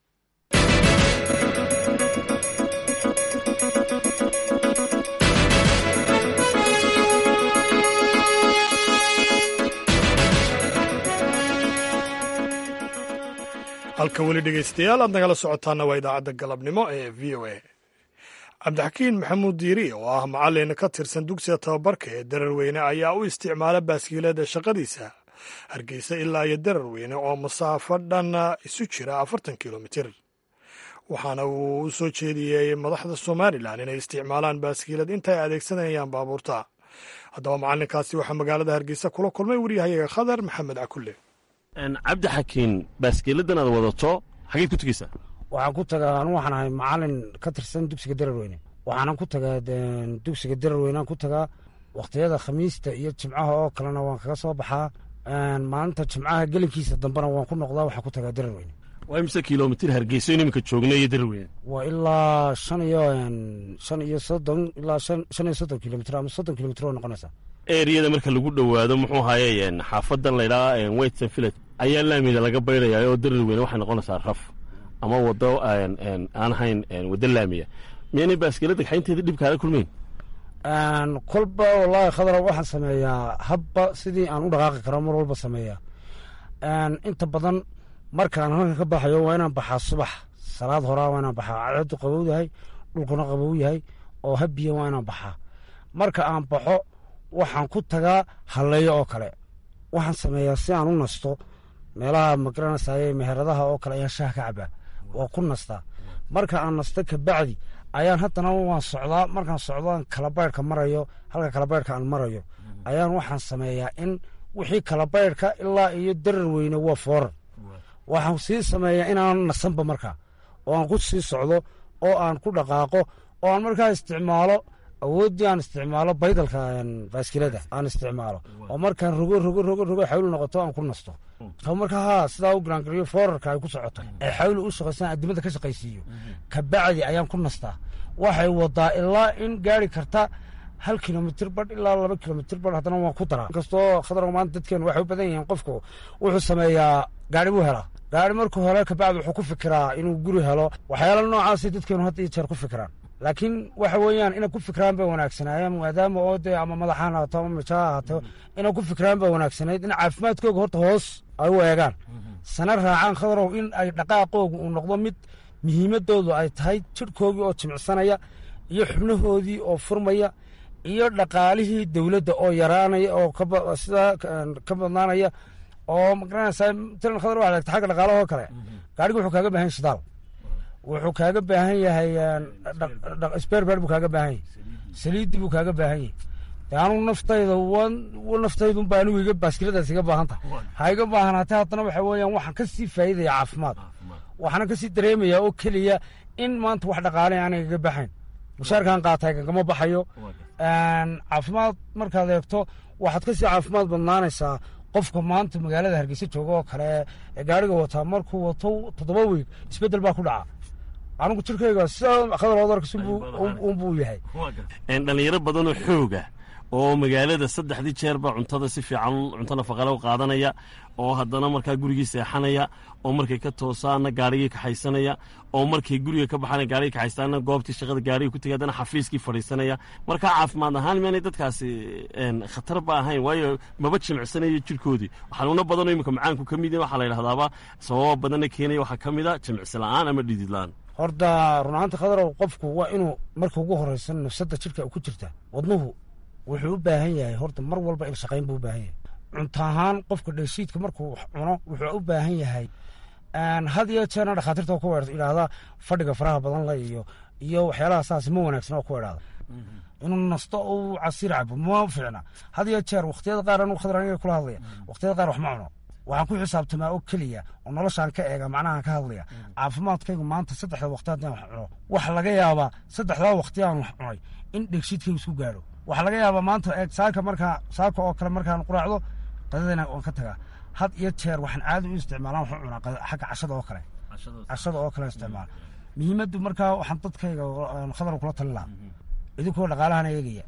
halka weli dhegaystayaal aad nagala socotaana waa idaacadda galabnimo ee v o a cabdixakiin maxamuud diiri oo ah macallin ka tirsan dugsiga tababarka ee dararweyne ayaa u isticmaala baaskiilada shaqadiisa hargeysa ilaa iyo dararweyne oo masaafo dhan isu jira afartan kilomitir waxaana uu u soo jeediyey madaxda somalilan inay isticmaalaan baaskiilad intaay adeegsanayaan baabuurta haddaba macallinkaasi waxaa magaalada hargeysa kula kulmay waryahayaga khadar maxamed cakulle cabdixakiin baaskiiladan aad wadato xageed ku tegeysaa waxaan ku tagaa anu waxaan ahay macalin ka tirsan dugsiga dararweyne waxaanan ku tagaa dugsiga dararweynean ku tagaa wakhtiyada khamiista iyo jimcaha oo kalena waan kaga soo baxaa maalinta jimcaha gelinkiisa dambena waan ku noqdaa waxaan ku tagaa dararweyne waa imse kilomitir hargeyso in iminka joogna iyo dararweyne waa ilaa shan iyo shan iyo soddon ilaa shan iyo soddon kilomitr ama soddon kilomitr oo noqonaysaa eriyada marka lagu dhowaado muxuu haye xaafadan laydhaha weytson village ayaa laamida laga baydhaya oo dararweyne waxay noqonaysaa raf ama wado aan ahayn waddo laamiya miyaanay baaskiilada xaynteeda dhib kaala kulmayn kolba wallaahi khadra waxaan sameeyaa habba sidii aan u dhaqaaqi karo mar walba sameeyaa inta badan markaan halkan ka baxayo waa inaan baxaa subax salaad horaa waa inaan baxaa cadceedu qabow yahay dhulkuna qabow yahay oo habiya waa inaan baxaa marka aan baxo waxaan ku tagaa halleeyo oo kale waxaan sameeyaa si aan u nasto meelaha magaranaysaye meheradaha oo kale ayaan shaah ka cabaa waa ku nastaa marka aan nasto kabacdi ayaan haddana waan socdaa markaan socdaan kalabaydhka marayo halka kalabaydhka aan marayo ayaan waxaan sameeyaa in wixii kalabaydhka ilaa iyo darar weyne waa foorar waxaan sii sameeyaa inaan nasanba markaa oo aan ku sii socdo oo aan ku dhaqaaqo oo aan markaa isticmaalo awooddii aan isticmaalo baydalka baaskilada aan isticmaalo oo markaan rogo rogo rogo rogo xawli noqoto aan ku nasto markaa haa sidaa u garaangariyo foorarka ay ku socoto ee xawli u shaqaysan adimada ka shaqaysiiyo kabacdi ayaan ku nastaa waxay wadaa ilaa in gaari karta hal kilomitr badh ilaa laba kilomitr badh haddana waan ku daraa inkastoo khadar maanta dadkeen waxay u badan yihiin qofku wuxuu sameeyaa gaari buu helaa gaari markuu helo kabacdi wuxuu ku fikiraa inuu guri helo waxyaala noocaasay dadkeenu hadda iyo jeer ku fikiraan laakiin waxa weeyaan inay ku fikiraan bay wanaagsanaayeen maadaama oo dee ama madaxaan haato ama mijaa haato inay ku fikiraan bay wanaagsanayd in caafimaadkooga horta hoos ay u eegaan sana raacaan khadarow in ay dhaqaaqooga uu noqdo mid muhiimadoodu ay tahay jidhkoogii oo jimicsanaya iyo xubnahoodii oo furmaya iyo dhaqaalihii dowladda oo yaraanaya oo sidaa ka badnaanaya oo magaranaysaa tiran khadar waxaa leegta xagga dhaqaalahoo kale gaadhiga wuxuu kaaga baahan shidaal wuxuu kaaga baahan yahay sperber buu kaaga baahan yahay saliiddi buu kaaga baahan yahay de anu naftayda naftaydunba anigu iga baaskiladaas iga baahan tahay ha iga baahanaatay haddana waxa weeyaan waxaan ka sii faa'idaya caafimaad waxaana ka sii dareemayaa oo keliya in maanta wax dhaqaalay aanay iga baxayn mushaarkaan qaatay kagama baxayo caafimaad markaad eegto waxaad ka sii caafimaad badnaanaysaa qofka maanta magaalada hargeysa jooga oo kale ee gaariga wataa markuu wato toddoba weeg isbeddel baa ku dhaca anigu jirkayga sidaa khadarodarkas unbuu yahay dhalinyaro badanoo xooga oo magaalada saddexdii jeerba cuntada si fiican cunto nafaqale u qaadanaya oo haddana markaa gurigii seexanaya oo markay ka toosaana gaarigii kaxaysanaya oo markay guriga ka baxana gaarigii kaxaystaana goobtii shaqada gaarigii ku tegay haddana xafiiskii fadhiisanaya markaa caafimaad ahaan miyaanay dadkaasi khatar ba ahayn waayo maba jimicsanayo jirkoodii xanuuno badanoo iminka macaanku ka mid waxaa la yidhahdaaba sababa badanna keenaya waxaa ka mid a jimicsi la'aan ama dhidid la'aan horta runaanta khadarow qofku waa inuu marka ugu horraysan nafsadda jirka ku jirta wadnuhu wuxuu u baahan yahay horta mar walba in shaqayn buu u baahan yahay cunto ahaan qofka dheeshiidka markuu cuno wuxuu u baahan yahay had iyo jeerna dhakhaatiirta ku idhaahdaa fadhiga faraha badan le iyo iyo waxyaalaha saas ma wanaagsan oo ku idhaahda inuu nasto uu casiir cabo ma fiicna had iyo jeer wakhtiyada qaar anu khadar aniga kula hadlaya wakhtiyada qaar wax ma cuno waxaan ku xisaabtamaa oo keliya oo noloshaan ka eega macnahaan ka hadlaya caafimaadkaygu maanta saddexda waqti haddaan wax cuno waxa laga yaabaa saddexdaa waqti aan wax cunay in dhegshiidkaygu isku gaadho waxaa laga yaabaa maanta eeg saaka markaa saaka oo kale markaan quraacdo qadadayna waan ka tagaa had iyo jeer waxaan caadi u isticmaalaan waxu cunaa xagga cashada oo kale cashada oo kale isticmaala muhiimaddu markaa waxaan dadkayga khadar kula talin lahaa idinkoo dhaqaalahana eegaya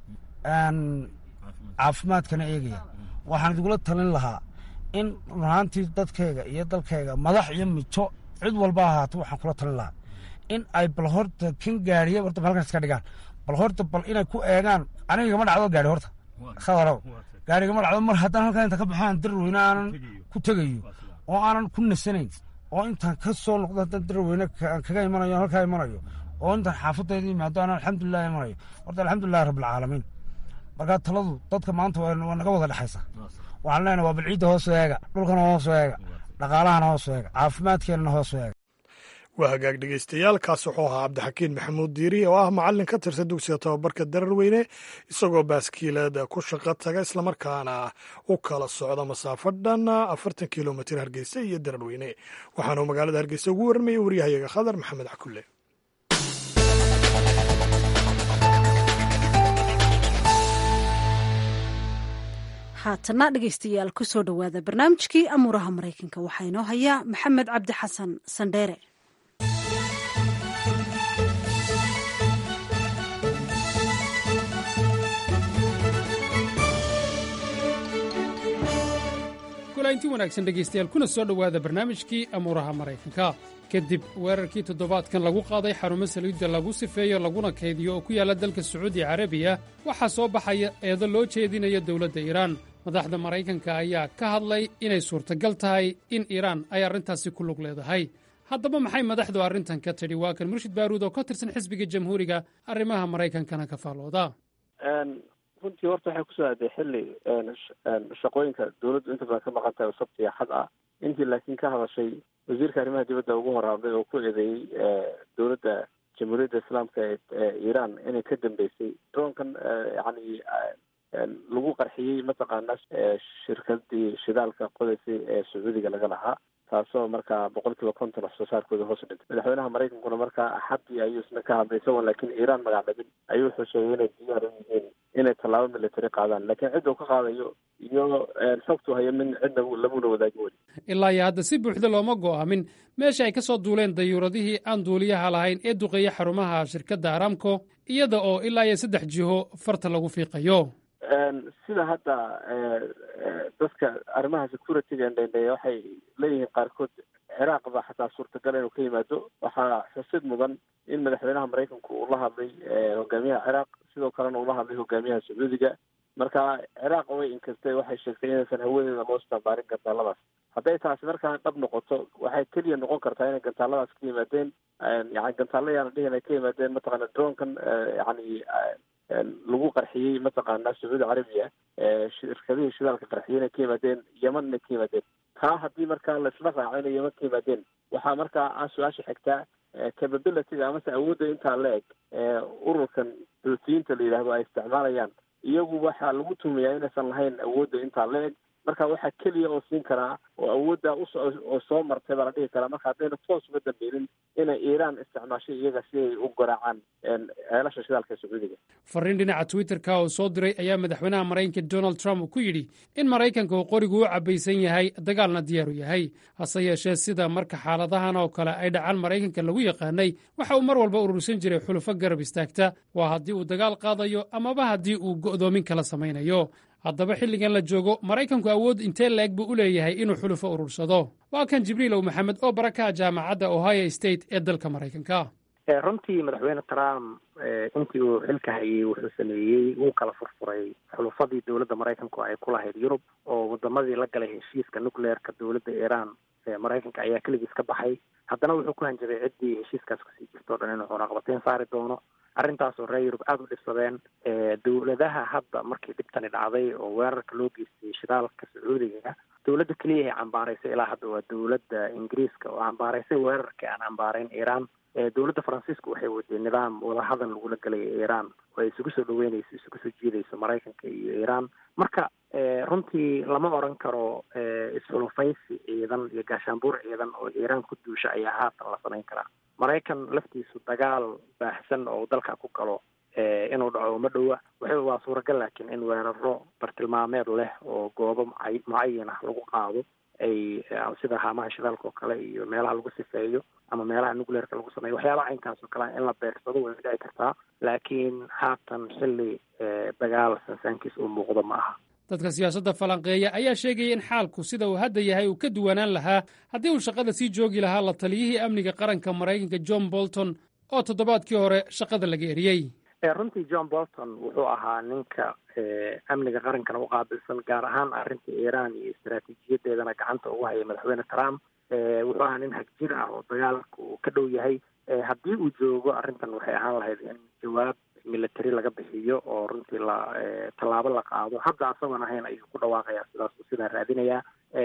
caafimaadkana eegaya waxaan idingula talin lahaa in runaantii dadkayga iyo dalkayga madax iyo mijo cid walba ahaato waxaan kula talin lahaa in ay bal horta kan gaariya horta halkan iska dhigaan bal horta bal inay ku eegaan aniga igama dhacdo gaari horta khadarow gaari igama dhacdo mar haddaan halkaa inta ka baxaan darweyne aanan ku tegayo oo aanan ku nasanayn oo intaan ka soo noqdo haddaan darweyne kaga imanayo halkaa imanayo oo intaan xaafadayda yimaado aanan alxamdulilah imanayo horta alxamdulilahi rabbilcaalamiin markaa taladu dadka maanta waa naga wada dhexaysa waxaan leenahay waa bal ciidda hoos eega dhulkana hoos eega dhaqaalahana hoos eega caafimaadkeenana hoos eega waa hagaag dhegeystayaal kaas wuxuu ahaa cabdixakiin maxamuud diiri oo ah macallin ka tirsan dugsiga tababarka dararweyne isagoo baaskiilada ku shaqo taga islamarkaana u kala socda masaafo dhan afartan kilomitir hargeysa iyo dararweyne waxaanuu magaalada hargeysa ugu warramayay waryahayaga khadar maxamed cakulle haatana dhegeystayaal ku soo dhowaada barnaamijkii amuuraha maraykanka waxaa inoo hayaa maxamed cabdi xasan sandheere inti wanaagsan dhegaystayaal kuna soo dhowaada barnaamijkii amuuraha maraykanka kadib weerarkii toddobaadkan lagu qaaday xarumo saliidda lagu sifeeyo laguna kaydiyo oo ku yaalla dalka sacuudi carabiya waxaa soo baxaya eedo loo jeedinaya dowladda iiraan madaxda maraykanka ayaa ka hadlay inay suurtagal tahay in iiraan ay arrintaasi ku lug leedahay haddaba maxay madaxdu arrintan ka tidhi? waa kan murshid baaruud oo ka tirsan xisbiga jamhuuriga arrimaha maraykankana ka faalooda. runtii horta waxay kusoo aaday xilli shaqooyinka dawladdu inta badan ka maqan tahay oo sabti axad ah. intii laakiin ka hadashay wasiirka arrimaha dibadda ugu horaaday oo ku eedeeyey dowladda jamhuuriyadda islaamka ee iiraan inay ka dambeysay droonkan yani lagu qarxiyey mataqaana shirkadii shidaalka qodaysay ee sacuudiga laga lahaa, taasoo markaa boqol kiiba konton wax soo saarkooda hoos u dhintay. madaxweynaha maraykankuna markaa axadii ayuu isna ka hadlay isagoon laakiin iiraan magacdhabin ayuu wuxuu sheegay inay diyaar u yihiin inay tallaabo military qaadaan, laakiin cidda uu ka qaadayo iyo sabtu hayo min cidna lamuna wadaagi weli. ilaa iyo hadda si buuxda looma go'aamin meesha ay ka soo duuleen dayuuradihii aan duuliyaha lahayn ee duqeeya xarumaha shirkadda aramco, iyada oo ilaa iyo saddex jiho farta lagu fiiqayo. sida hadda dadka arrimaha securityga ndhendheeya waxay leeyihiin qaarkood ciraaq ba xataa suurtagal inuu ka yimaado. waxaa xusid mudan in madaxweynaha maraykanku uu la hadlay hogaamiyaha ciraaq, sidoo kalena uu la hadlay hogaamiyaha sacuudiga. marka ciraaq way inkastay waxay sheegtay inaysan hawadeeda loo isticmaalin gantaaladaas. hadday taasi markaa dhab noqoto waxay keliya noqon kartaa inay gantaaladaas ka yimaadeen yani gantaalo yaana dhihin ay ka yimaadeen mataqaana droonkan yani lagu qarxiyey mataqaana sacuudi carabiya shirkadihii shidaalka qarxiyey inay ka yimaadeen yeman inay ka yimaadeen. taa haddii markaa laisla raaco inay yeman ka yimaadeen waxaa markaa ah su-aasha xigtaa capabilityga amase awoodda intaa la eg ururkan xuutiyiinta la yidhaahdo ay isticmaalayaan. iyagu waxaa lagu tuumayaa inaysan lahayn awoodda intaa la eg. marka waxaa keliya oo siin karaa oo awoodda oo soo martay baa la dhihi karaa marka haddayna toos uga dambeylin inay iiraan isticmaashay iyaga si ay u garaacaan ceelasha shidaalka ee sacuudiga. fariin dhinaca twitterka oo soo diray ayaa madaxweynaha maraykanka donald trump uu ku yidhi in maraykanka uu qorigu u cabaysan yahay dagaalna diyaaru yahay. hase yeeshee sida marka xaaladahan oo kale ay dhacaan maraykanka lagu yaqaanay waxa uu mar walba urursan jiray xulufo garab istaagta, waa haddii uu dagaal qaadayo amaba haddii uu go'doomin kala samaynayo. haddaba xilligan la joogo maraykanku awood intee la-eg buu u leeyahay inuu xulufo urursado? waa kan jibriilow maxamed oo baraka jaamacadda ohio state ee dalka maraykanka. runtii madaxweyne trump intii uu xilka hayay wuxuu sameeyey wuu kala furfuray xulufadii dowladda maraykanku ay ku lahayd yurub oo wadamadii la galay heshiiska nucleerka dowladda iiraan maraykanka ayaa keligiis ka baxay. haddana wuxuu ku hanjabay ciddii heshiiskaas kusii jirto o dhan inuu cunaqabateyn saari doono. arrintaasoo reer yurub aada u dhibsadeen. dowladaha hadda markii dhibtani dhacday oo weerarka loo geystay shidaalka sacuudiga, dowladda keliya ay cambaaraysay ilaa hadda waa dowladda ingiriiska oo cambaaraysay weerarkii aan cambaarayn iiraan. dowladda faransiiska waxay waday nidaam wadahadal lagula galaya iiraan oo ay isugu soo dhaweynayso isugu soo jiidayso maraykanka iyo iiraan. marka runtii lama oran karo isxulufaysi ciidan iyo gaashaanbuur ciidan oo iiraan ku duusha ayaa haatan la samayn karaa. maraykan laftiisu dagaal baahsan oo dalka ku galo inuu dhaco uma dhowa. waxay waa suuragal laakiin in weeraro bartilmaameed leh oo goobo mucayan ah lagu qaado ay sida haamaha shidaalka oo kale iyo meelaha lagu sifeeyo ama meelaha nucleerka lagu sameeyo waxyaabaha caynkaas oo kale in la beegsado way dhici kartaa, laakiin haatan xilli dagaal sansaankiis uu muuqdo ma aha. dadka siyaasadda falanqeeya ayaa sheegaya in xaalku sida uu hadda yahay uu ka duwanaan lahaa haddii uu shaqada sii joogi lahaa la taliyihii amniga qaranka maraykanka john bolton oo toddobaadkii hore shaqada laga eriyey. runtii john bolton wuxuu ahaa ninka amniga qarankana u qaabilsan, gaar ahaan arrinta iiraan iyo istaraatiijiyadeedana gacanta ugu hayay madaxweyne trump. wuxuu ahaa nin hagjir ah oo dagaalka uu ka dhow yahay. haddii uu joogo arrintan waxay ahaan lahayd in jawaab military laga bixiyo oo runtii la tallaabo la qaado. hadda asagoon ahayn ayuu ku dhawaaqayaa sidaas uu sidaa raadinayaa.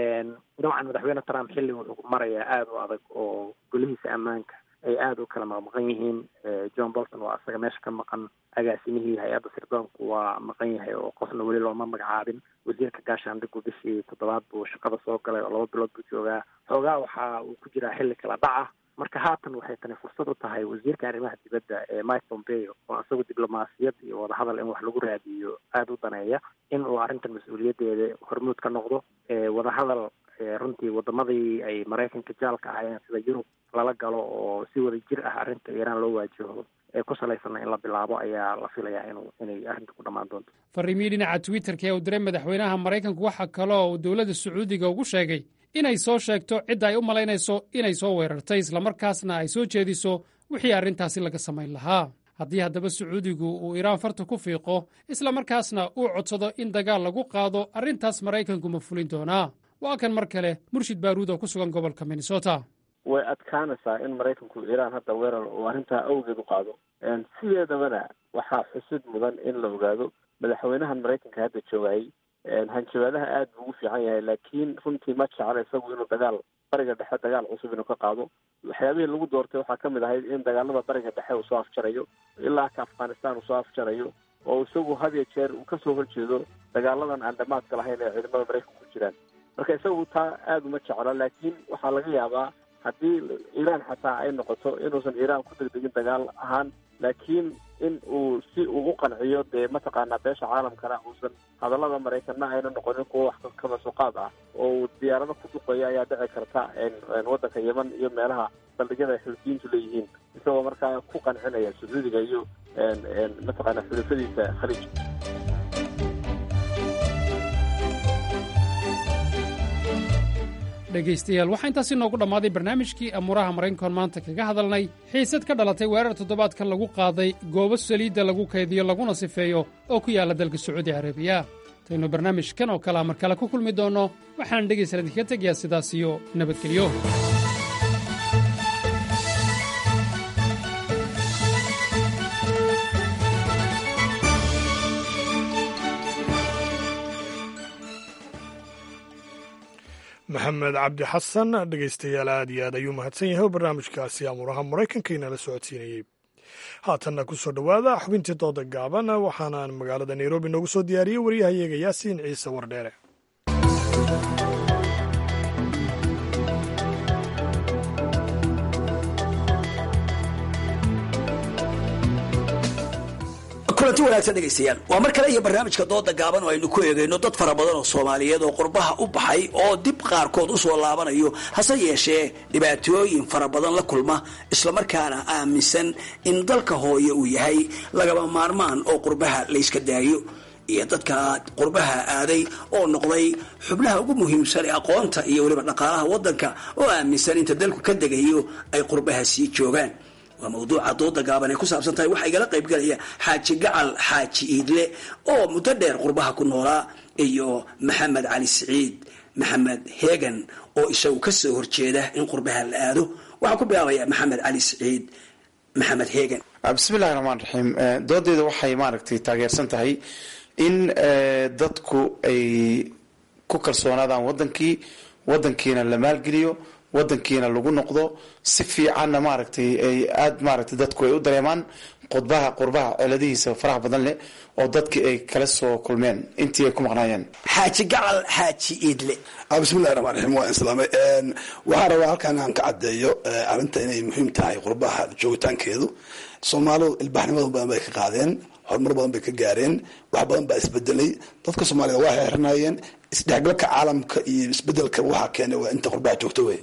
dabcan madaxweyne trump xilli wuxuu marayaa aada u adag oo golihiisa ammaanka ay aada u kala maqmaqan yihiin. john bolton waa asaga meesha ka maqan, agaasimihii hay-adda sirdoonku waa maqan yahay oo qofna weli looma magacaabin. wasiirka gaashaandhigu bishii toddobaad buu shaqada soo galay oo laba bilood buu joogaa. xoogaa waxa uu ku jiraa xilli kala dhaca. marka haatan waxay tani fursad u tahay wasiirka arrimaha dibadda ee mike pompeo oo isagu diblomaasiyad iyo wadahadal in wax lagu raadiyo aada u daneeya in uu arrintan mas-uuliyaddeeda hormuud ka noqdo. wadahadal runtii wadamadii ay maraykanka jaalka ahaayeen sida yurub lala galo oo si wada jir ah arrinta iiraan loo waajaho ee ku salaysana in la bilaabo ayaa la filayaa inuu inay arrinta ku dhammaan doonto. fariimihii dhinaca twitterka ee uu diray madaxweynaha maraykanku waxaa kaloo uu dowladda sacuudiga ugu sheegay inay soo sheegto cidda ay u malaynayso inay soo weerartay islamarkaasna ay soo jeediso wixii arrintaasi laga samayn lahaa. haddii haddaba sacuudigu uu iiraan farta ku fiiqo islamarkaasna uu codsado in dagaal lagu qaado arrintaas maraykanku ma fulin doonaa? waa kan mar kale murshid baaruud oo ku sugan gobolka minnesota. way adkaanaysaa in maraykanku iiraan hadda weerar uu arrintaa awgeed u qaado sideedabana waxaa xusid mudan in la ogaado madaxweynahan maraykanka hadda joogayay hanjabaadaha aad buu ugu fiican yahay laakiin runtii ma jecla isagu inuu dagaal bariga dhexe dagaal cusub inuu ka qaado waxyaabihii lagu doortay waxaa kamid ahayd in dagaalada bariga dhexe uu soo afjarayo ilaa ka afghanistan uu soo afjarayo oo isagu had iyo jeer uu kasoo horjeedo dagaaladan aan dhamaadka lahayn ee ciidamada maraykanka ku jiraan marka isagu taa aada uma jeclo laakiin waxaa laga yaabaa haddii iiraan xataa ay noqoto inuusan iiraan ku degdegin dagaal ahaan laakiin in uu si ugu qanciyo dee mataqaanaa beesha caalamkana uusan hadallada maraykanna ayna noqonin kuwa wax kamasuqaad ah oo uu diyaarado ku duqeeyo ayaa dhici karta waddanka yeman iyo meelaha saldhigyada ay xulfiyiintu leeyihiin isagoo markaa ku qancinaya sacuudiga iyo mataqaanaa xulafadiisa khaliij dhegaystayaal waxaa intaasi noogu dhammaaday barnaamijkii amuuraha maraykankoon maanta kaga hadalnay xiisad ka dhalatay weerar toddobaadkan lagu qaaday goobo saliidda lagu kaydiyo laguna sifeeyo oo ku yaalla dalka sacuudi carabiya taynu barnaamijkan oo kalea mar kale ku kulmi doonno waxaan dhegaystayaal idinka tegayaa sidaas iyo nabadgelyo maxamed cabdi xasan dhegaystayaal aad iyo aad ayuu mahadsan yahay oo barnaamijkaasi amuuraha maraykanka inala socodsiinayey haatanna ku soo dhowaada xubintii dooda gaaban waxaanaan magaalada nairobi noogu soo diyaariyey waryahayaga yaasiin ciise wardheere kulanti wanaagsan dhegaystayaal waa mar kale iyo barnaamijka dooda gaaban oo aynu ku eegayno dad fara badan oo soomaaliyeed oo qurbaha u baxay oo dib qaarkood u soo laabanayo hase yeeshee dhibaatooyin fara badan la kulma islamarkaana aaminsan in dalka hooye uu yahay lagaba maarmaan oo qurbaha layska daayo iyo dadka qurbaha aaday oo noqday xubnaha ugu muhiimsan ee aqoonta iyo weliba dhaqaalaha waddanka oo aaminsan inta dalku ka degayo ay qurbaha sii joogaan waa mawduuca dooda gaaban ay ku saabsan tahay waxaa igala qayb galaya xaaji gacal xaaji iidle oo muddo dheer qurbaha ku noolaa iyo maxamed cali siciid maxamed heegan oo isagu ka soo horjeeda in qurbaha la aado waxaan ku bilaabaya maxamed cali siciid maxamed heegan bismillahi raxmaan raxiim doodeeda waxay maaragtay taageersan tahay in dadku ay ku kalsoonaadaan wadankii wadankiina la maalgeliyo wadankiina lagu noqdo si fiicanna maaragtay ay aada maaragtay dadku ay u dareemaan qudbaha qurbaha celadihiisa faraha badan leh oo dadkii ay kala soo kulmeen intii ay ku maqnaayeen xaaji gacal xaaji iidle bismillahi raxmaan raxiim waa islaamay waxaa rabaa halkaan aan ka caddeeyo arrinta inay muhiim tahay qurbaha joogitaankeedu soomaalidu ilbaxnimada badan bay ka qaadeen horumar badan bay ka gaareen wax badan baa isbedelay dadka soomaalida waa xirnaayeen isdhexgalka caalamka iyo isbedelka waxaa keenay waa inta qurbaha joogto wey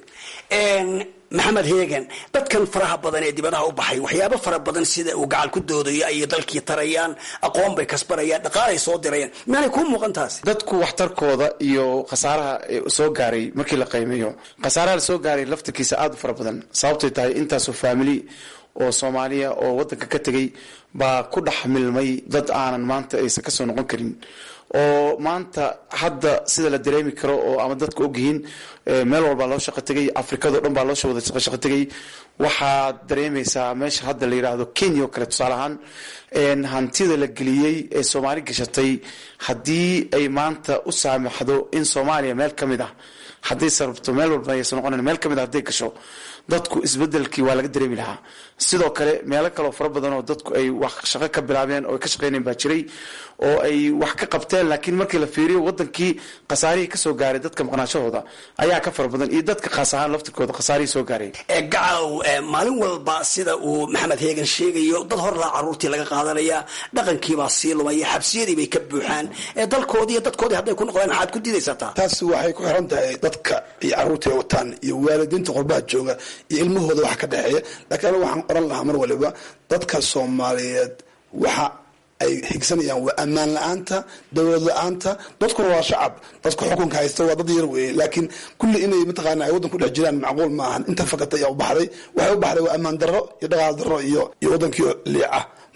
maxamed heegan dadkan faraha badan ee dibadaha u baxay waxyaabo fara badan sida uu gacal ku doodayo ayay dalkii tarayaan aqoon bay kasbarayaan dhaqaalay soo dirayaan maanay kuu muuqan taasi dadku waxtarkooda iyo khasaaraha soo gaaray markii la qiimeeyo khasaaraha la soo gaaray laftirkiisa aada u fara badan sababtay tahay intaasoo faamili oo soomaaliya oo wadanka ka tegay baa ku dhex milmay dad aanan maanta aysan kasoo noqon karin oo maanta hadda sida la dareemi karo oo ama dadka ogyihiin meel walbaa loo shaqo tegay afrikado dhan baa loo wada shaqo tegay waxaad dareemaysaa meesha hadda la yidhaahdo kenya oo kale tusaale ahaan hantida la geliyey ee soomaali gashatay haddii ay maanta u saamaxdo in soomaaliya meel ka mid ah haddaysa rabto meel walba aysan noqonayn meel ka mid ah hadday gasho dadku isbedelkii waa laga dareemi lahaa sidoo kale meelo kaleoo fara badan oo dadku ay wax shaqo ka bilaabeen oo ay ka shaqeynayn baa jiray oo ay wax ka qabteen laakiin markii la fiiriyo wadankii khasaarihii kasoo gaaray dadka maqnaashahooda ayaa ka fara badan iyo dadka khaas ahaan laftirkooda khasaarihii soo gaaray gacalow maalin walba sida uu maxamed heegan sheegayo dad horlaa caruurtii laga qaadanaya dhaqankiibaa sii lumaya xabsiyadii bay ka buuxaan dalkoodii iyo dadkoodii hadday ku noqdeen maxaad ku diidaysataa taas waxay ku xiran tahay dadka iyo caruurtii ay wataan iyo waalidiinta qurbaha jooga iyo ilmahooda wax ka dhexeeya laakiin anigu waxaan oran lahaa mar waliba dadka soomaaliyeed waxa ay higsanayaan waa ammaan la-aanta dowlad la-aanta dadkuna waa shacab dadka xukunka haysta waa dad yar weeye laakiin kulli inay mataqaana ay waddan ku dhex jiraan macquul ma ahan inta fakatay ayaa u baxday waxay u baxday waa ammaan darro iyo dhaqaal darro iyo iyo waddankii liica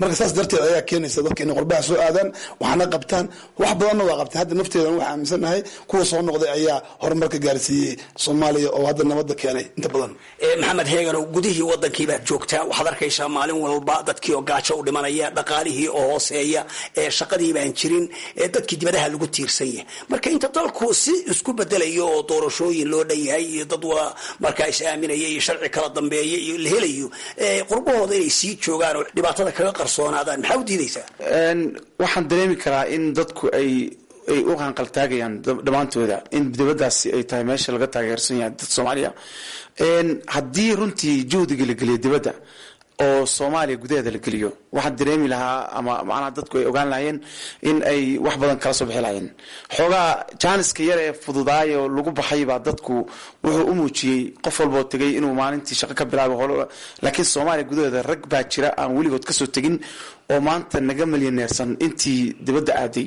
marka saas darteed ayaa keenaysa dadka inay qurbaha soo aadaan waxna qabtaan wax badanna waa qabtaan hadda nafteedana waxaa aaminsanahay kuwa soo noqday ayaa horumarka gaarsiiyey soomaaliya oo hadda nabadda keenay inta badan. maxamed heeganow gudihii wadankii baad joogtaa waxaad arkaysaa maalin walba dadkii oo gaajo u dhimanaya dhaqaalihii oo hooseeya ee shaqadii baan jirin ee dadkii dibadaha lagu tiirsan yahay marka inta dalku si isku bedelayo oo doorashooyin loo dhan yahay iyo dad waa markaa is aaminaya iyo sharci kala dambeeya iyo la helayo qurbahooda inay sii joogaan oo dhibaatada kaga qarsoonaadaan maxaa u diidaysaa? waxaan dareemi karaa in dadku ay ay u qaanqaltaagayaan dhammaantooda in dibadaasi ay tahay meesha laga taageersan yahay dadka soomaaliya haddii runtii juhdiga la geliyo dibadda oo soomaaliya gudaheeda la geliyo waxaan dareemi lahaa ama macnaha dadku ay ogaan lahayeen in ay wax badan kala soo bixi lahayeen xoogaa jaaniska yar ee fududaayo lagu baxay baa dadku wuxuu u muujiyey qof walboo tegay inuu maalintii shaqo ka bilaabo holo laakiin soomaaliya gudaheeda rag baa jira aan weligood kasoo tegin oo maanta naga milyaneersan intii dibadda aaday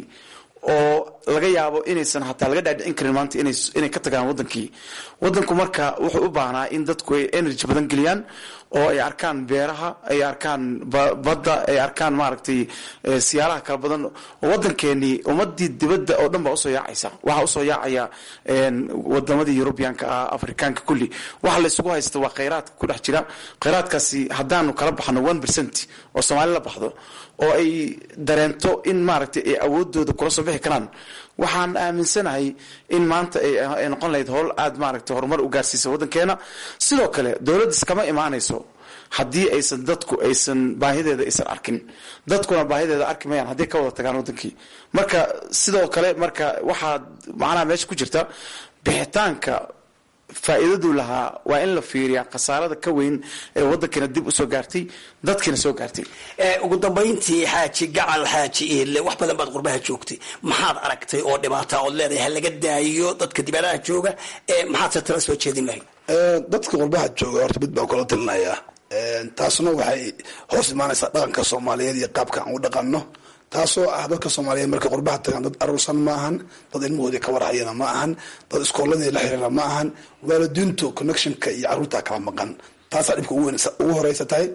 oo laga yaabo inaysan hataa laga dhaadhicin karin maanta inay ka tagaan wadankii wadanku marka wuxuu u baahnaa in dadku ay energy badan geliyaan oo ay arkaan beeraha ay arkaan badda ay arkaan maaragtay siyaalaha kala badan oo wadankeenii ummadii dibadda oo dhan baa usoo yaacaysa waxaa usoo yaacaya wadamadii yurubiyaanka ah afrikaanka kulli waxa la isugu haysta waa khayraadka ku dhex jira khayraadkaasi haddaanu kala baxno one percent oo soomaali la baxdo oo ay dareento in maaragtay ay awoodooda kula soo bixi karaan waxaan aaminsanahay in maanta ay noqon lahayd howl aada maaragtay horumar u gaarsiisa waddankeena sidoo kale dowladda iskama imaanayso haddii aysan dadku aysan baahideeda aysan arkin dadkuna baahideeda arki mayaan haddii ka wada tagaan wadankii marka sidoo kale marka waxaa macnaha meesha ku jirta bixitaanka faa'iidadu lahaa waa in la fiiriyaa khasaarada ka weyn ee waddankeena dib usoo gaartay dadkiina soo gaartay. ugu dambayntii xaaji gacal xaaji ihle wax badan baad qurbaha joogtay maxaad aragtay oo dhibaata ood leedahay ha laga daayiyo dadka dibadaha jooga maxaad se tala soo jeedin lahayd? dadka qurbaha jooga horta mid baan kula talinayaa taasuna waxay hoos imaanaysaa dhaqanka soomaaliyeed iyo qaabka aan u dhaqanno taasoo ah dadka soomaaliyeed markay qurbaha tagaan dad aruursan ma ahan dad ilmahoodii ka warhayana ma ahan dad iskooladii la xiriira ma ahan waalidiintu connectionka iyo caruurta kala maqan taasaa dhibka ugu horeysa tahay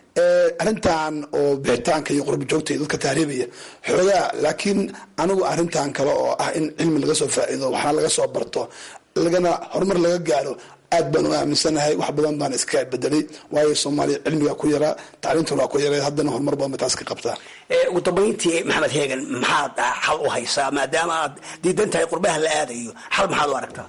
arrintan oo bixitaanka iyo qurba joogta iyo dadka tahriibaya xoogaa laakiin anigu arrintan kale oo ah in cilmi laga soo faa'iido waxna laga soo barto lagana horumar laga gaaro aad baan u aaminsanahay wax badan baan iska bedelay waayo soomaaliya cilmiga ku yaraa tacliintuna waa ku yaray haddana horumar badan bay taas ka qabtaa. ugu dambayntii maxamed heegan maxaad xal u haysaa maadaama aad diidan tahay qurbaha la aadayo xal maxaad u aragtaa?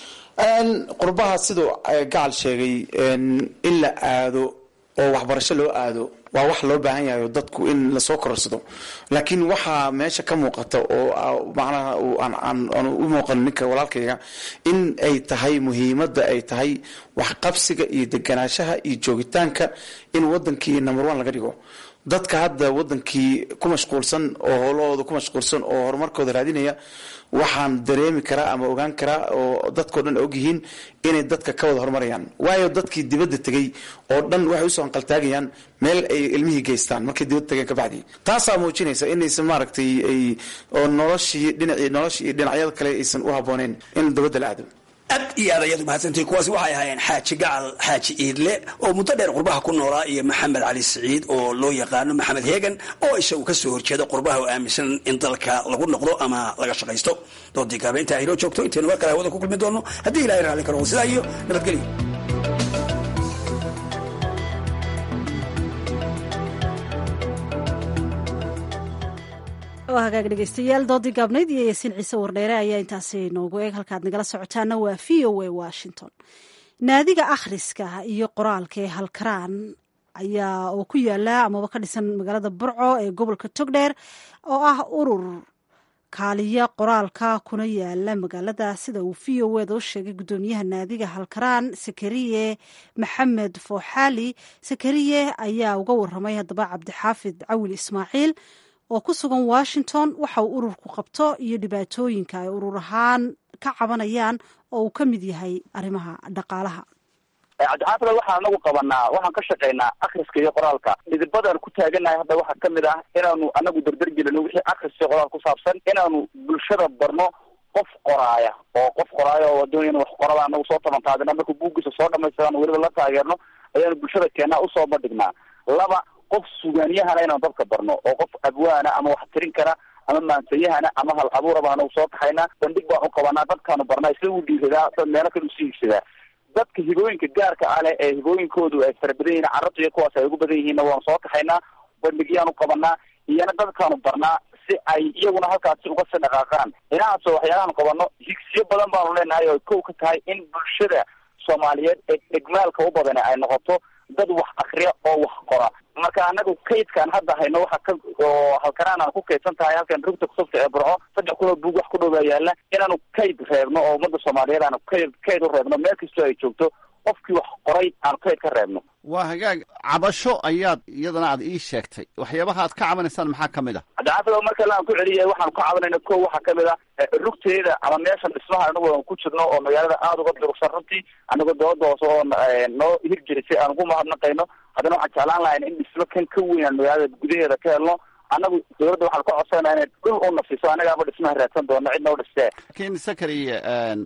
qurbaha siduu gacal sheegay in la aado oo waxbarasho loo aado waa wax loo baahan yahay dadku in lasoo kororsado laakiin waxaa meesha ka muuqata oo macnaha aan u muuqan ninka walaalkayga in ay tahay muhiimadda ay tahay waxqabsiga iyo deganaanshaha iyo joogitaanka in wadankii number one laga dhigo dadka hadda wadankii ku mashquulsan oo howlahooda ku mashquulsan oo horumarkooda raadinaya waxaan dareemi karaa ama ogaan karaa oo dadkao dhan ogyihiin inay dadka ka wada horumarayaan waayo dadkii dibadda tegay oo dhan waxay usoo hanqaltaagayaan meel ay ilmihii geystaan markay dibadda tageen kabacdii taasaa muujinaysa inaysan maaragtay ay oo noloshii dhinacii noloshii iyo dhinacyada kale aysan u habbooneyn in dibadda la aado. aad iyo aad ayaad umahadsantahay kuwaasi waxay ahaayeen xaaji gacal xaaji iidle oo muddo dheer qurbaha ku noolaa iyo maxamed cali siciid oo loo yaqaano maxamed heegan oo isagu ka soo horjeeda qurbaha oo aaminsan in dalka lagu noqdo ama laga shaqaysto doodii gaabe inta aynoo joogto intaynu mar kale hawada ku kulmi doono haddii ilahay raalli karo sidaa iyo nabadgelyo. waa hagaag dhegeystayaal doodii gaabnayd iyo yaasiin ciise wardheere ayaa intaasi noogu eeg halkaad nagala socotaana waa v o a washington. naadiga akhriska iyo qoraalka ee halkaraan ayaa oo ku yaala amaba ka dhisan magaalada burco ee gobolka togdheer oo ah urur kaaliya qoraalka kuna yaala magaalada sida uu v o eda u sheegay guddoomiyaha naadiga halkaraan sakariye maxamed fooxaali. sakariye ayaa uga waramay haddaba cabdixaafid cawil ismaaciil oo ku sugan washington waxa uu ururku qabto iyo dhibaatooyinka ay urur ahaan ka cabanayaan oo uu ka mid yahay arrimaha dhaqaalaha. cabdixaafid waxaan anagu qabanaa waxaan ka shaqaynaa akhriska iyo qoraalka midibadaan ku taaganahay hadda waxaa kamid ah inaanu anagu dardar gelino wixii akhriska iyo qoraal ku saabsan inaanu bulshada barno qof qoraaya oo qof qoraaya oo doonaya in wax qorada anagu soo tabantaadina markuu buuggiisa soo dhamaystiraan weliba la taageerno ayaanu bulshada keenaa usoo bandhignaa. laba qof sugaanyahana inaan dadka barno oo qof abwaana ama wax tirin kara ama maansayahana ama hal abuura baanu soo taxaynaa bandhig baan u qabanaa dadkaanu barnaa isla u dhiiradaa dad meelo kale usii higsadaa dadka hibooyinka gaarka ah leh ee hibooyinkoodu ay fara badan yihiin carabta iyo kuwaas ay ugu badan yihiinna waanu soo taxaynaa bandhigyaan u qabanaa iyana dadkaanu barnaa si ay iyaguna halkaasi uga sii dhaqaaqaan dhinacaasoo waxyaalahaanu qabano higsiyo badan baanu leenahay oo kow ka tahay in bulshada soomaaliyeed ee dhegmaalka u badane ay noqoto dad wax akriya oo wax qora marka anagu kaydkaan hadda hayno waxa ka oo halkanaan aan ku kaydsan tahay halkan rugta kusubta ee burco saddex kun oo buug wax ku dhowbaa yaalla inaanu kayd reebno oo ummadda soomaaliyeed aanu kayd kayd u reebno meel kastoo ay joogto qofkii wax qoray aanu kayd ka reebno waa hagaag cabasho ayaad iyadana aad ii sheegtay waxyaabaha aad ka cabanaysaan maxaa kamid ah dacaafada marka laan ku celiyay waxaanu ka cabanayna ko waxaa kamid ah rugteeda ama meeshan dhismaha anagu aan ku jirno oo magaalada aada uga durugsan runtii anagoo dooda hoose oo noo hirgelisay aan ugu mahadnaqayno haddana waxaan jeclaan lahayn in dhismo kan ka weyn aan magaalada gudaheeda ka helno anagu dawladda waxaan ka codsanaa inay dhul u nafiso annagaaba dhismaha raadsan doona cidna u dhistee lakin sakariye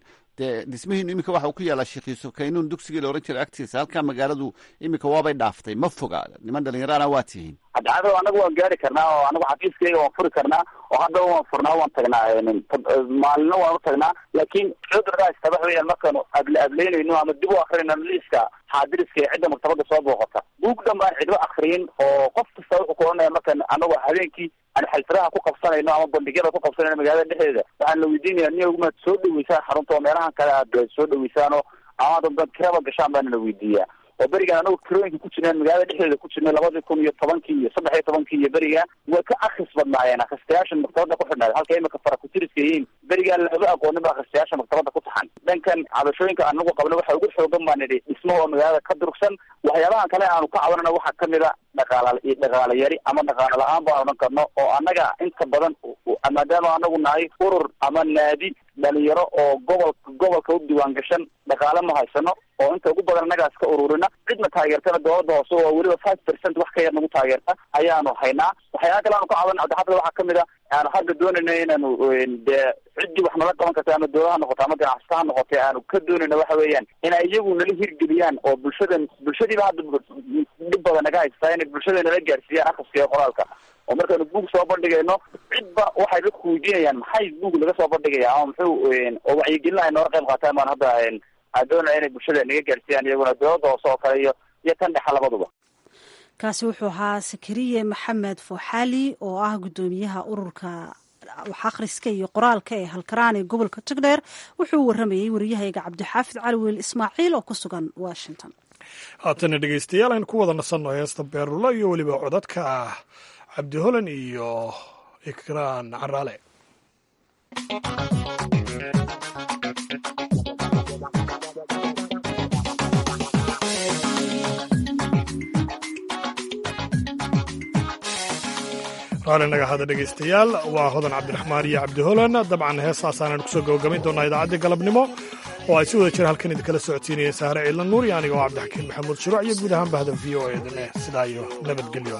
dee dhismihiinu iminka waxa uu ku yaalaa sheekhiiso kaynuun dugsigii la ohan jiray agtiisa halkaa magaaladu iminka waabay dhaaftay ma foga niman dhalinyarana waa tihiin hadcado anagu waan gaari karnaa oo anagu xafiiskayga waan furi karnaa oo haddaba waan furnaa waan tagnaa maalina waan u tagnaa laakiin cudurkaasta waxa weyaan markaanu able ableynayno ama dib u akrinayno liiska xaadiriska ee cidda maktabada soo booqata buug dhan baan cidba akriyin oo qof kasta wuxuu ku oranaya markaan anagu habeenkii aan xalfiraha ku qabsanayno ama bandhigyada ku qabsanayno magaalada dhexdeeda waxaan la weydiinaya niya maad soo dhaweysaan xarunta oo meelahan kale aad soo dhaweysaan oo ama dad kiraba gashaan baana la weydiiyaa oo berigaan anagu kirooyinka ku jirnaan magaalada dhexdeeda ku jirnay labadii kun iyo tobankii iyo saddex iyo tobankii iyo beriga way ka akris badnaayeen akhristayaasha maktabada ku xidhnayd halka imika farakutiriska yihiin berigaan lama aqoonin ba akhristayaasha maktabada ku taxan dhankan cabashooyinka anagu qabna waxa ugu xoogan baan idhi dhismo oo magaalada ka durugsan waxyaabahan kale aanu ka cabanana waxaa kamid a dhaqaala dhaqaala yari ama dhaqaala la-aan baan odhan karno oo annaga inta badan maadaama anagu nahay urur ama naadi dhalinyaro oo gobolka gobolka u diiwaan gashan dhaqaale ma haysano oo inta ugu badan annagaas ka ururina cidna taageertana dowladda hoose oo weliba five percent wax ka yar nagu taageerta ayaanu haynaa waxyaala kale aanu ka caban cabdixafid waxaa kamid a aanu hadda doonayna inaanu dee ciddii wax nala qaban karta ama dowlad ha noqoto ama ganacsata ha noqotay aanu ka doonayna waxa weeyaan inay iyagu nala hirgeliyaan oo bulshadan bulshadiiba hadda dhib badan naga haystaa inay bulshada nala gaarsiiyaan akhriska iyo qoraalka oo markaanu buug soo bandhigayno cidba waxay dadku weydiinayaan maxay buug laga soo bandhigaya ama muxuu oo wacyigelin ay nooga qayb qaataan baan hadda aan doonaya inay bulshada naga gaarsiiyaan iyaguna dowladda hoose oo kale iyo iyo tan dhexa labaduba kaasi wuxuu ahaa sakariye maxamed fooxaali oo ah guddoomiyaha ururka wax akhriska iyo qoraalka ee halkaraan ee gobolka togdheer wuxuu waramayey waryahayga cabdixaafid caliwiil ismaaciil oo ku sugan washington haatana dhegeystayaal aynu ku wada nasanno heesta beerula iyo weliba codadka ah cabdi holan iyo ikraan caraale raali naga hada dhegaystayaal waa hodan cabdiraxmaan iyo cabdi holan dabcan heestaasaanan kusoo gabagabayn doonaa idaacaddii galabnimo oo ay si wada jira halkan idinkala socodsiinayeen sahre ciidla nuur iyo aniga oo cabdixakiin maxamuud shuruuc iyo guud ahaan bahda v o edane sidaa iyo nabadgelyo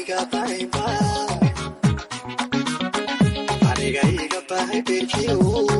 Aniga iga bahay berkiyo